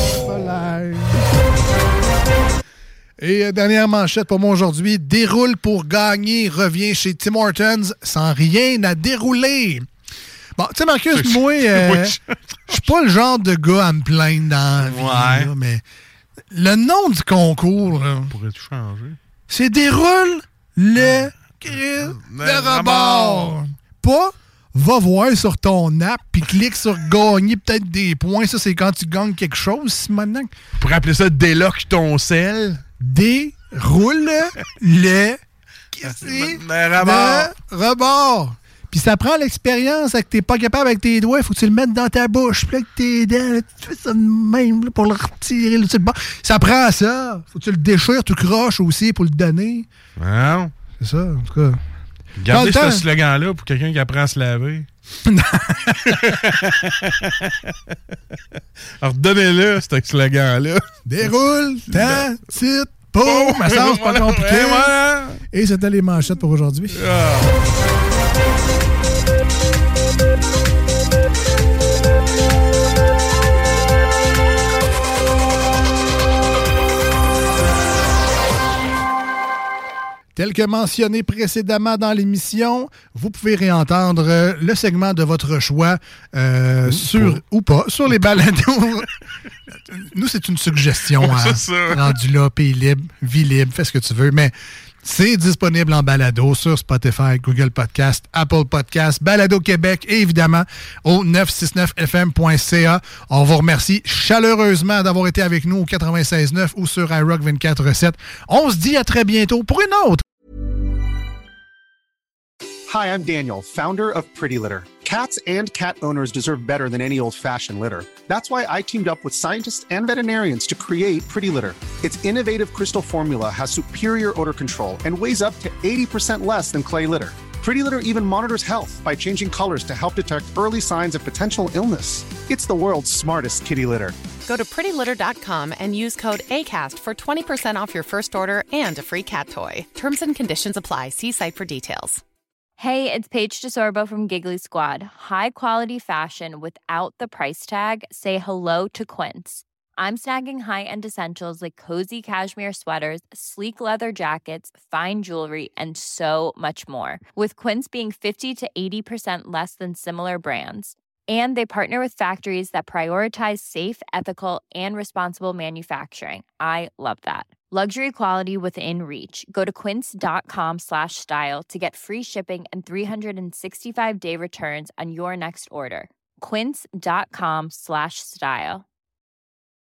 Et euh, dernière manchette pour moi aujourd'hui. Déroule pour gagner. Revient chez Tim Hortons sans rien à dérouler. Bon, tu sais, Marcus, moi, euh, je suis pas le genre de gars à me plaindre dans la vie, ouais. là, mais le nom du concours, là, pourrais-tu changer? C'est déroule le cri de rebord. Pas va voir sur ton app puis clique sur gagner peut-être des points. Ça, c'est quand tu gagnes quelque chose, maintenant. On pourrait appeler ça déloque ton sel. Déroule le cri de rebord. rebord. Puis ça prend l'expérience avec que t'es pas capable avec tes doigts, il faut que tu le mettes dans ta bouche. Puis avec tes dents, là, tu fais ça de même là, pour le retirer. Là, bon. Ça prend ça. Faut que tu le déchires, tu croches aussi pour le donner. Wow. C'est ça, en tout cas. Gardez ce slogan-là pour quelqu'un qui apprend à se laver. Alors, donnez-le, ce slogan-là. Déroule ta petite peau. Ma sauce, pas compliqué. Ouais, ouais. Et c'était les manchettes pour aujourd'hui. Ah. Tel que mentionné précédemment dans l'émission, vous pouvez réentendre euh, le segment de votre choix euh, sur ou pas, sur les balados. Nous, c'est une suggestion. Oh, hein, ça. Rendu là, pays libre, vie libre, fais ce que tu veux. Mais c'est disponible en balado sur Spotify, Google Podcast, Apple Podcast, Balado Québec et évidemment au neuf cent soixante-neuf F M point C A. On vous remercie chaleureusement d'avoir été avec nous au quatre-vingt-seize neuf ou sur iRock vingt-quatre sept. On se dit à très bientôt pour une autre. Hi, I'm Daniel, founder of Pretty Litter. Cats and cat owners deserve better than any old-fashioned litter. That's why I teamed up with scientists and veterinarians to create Pretty Litter. Its innovative crystal formula has superior odor control and weighs up to eighty percent less than clay litter. Pretty Litter even monitors health by changing colors to help detect early signs of potential illness. It's the world's smartest kitty litter. Go to pretty litter dot com and use code ACAST for twenty percent off your first order and a free cat toy. Terms and conditions apply. See site for details. Hey, it's Paige DeSorbo from Giggly Squad. High quality fashion without the price tag. Say hello to Quince. I'm snagging high-end essentials like cozy cashmere sweaters, sleek leather jackets, fine jewelry, and so much more. With Quince being fifty to eighty percent less than similar brands. And they partner with factories that prioritize safe, ethical, and responsible manufacturing. I love that. Luxury quality within reach. Go to quince.com slash style to get free shipping and three sixty-five day returns on your next order. Quince.com slash style.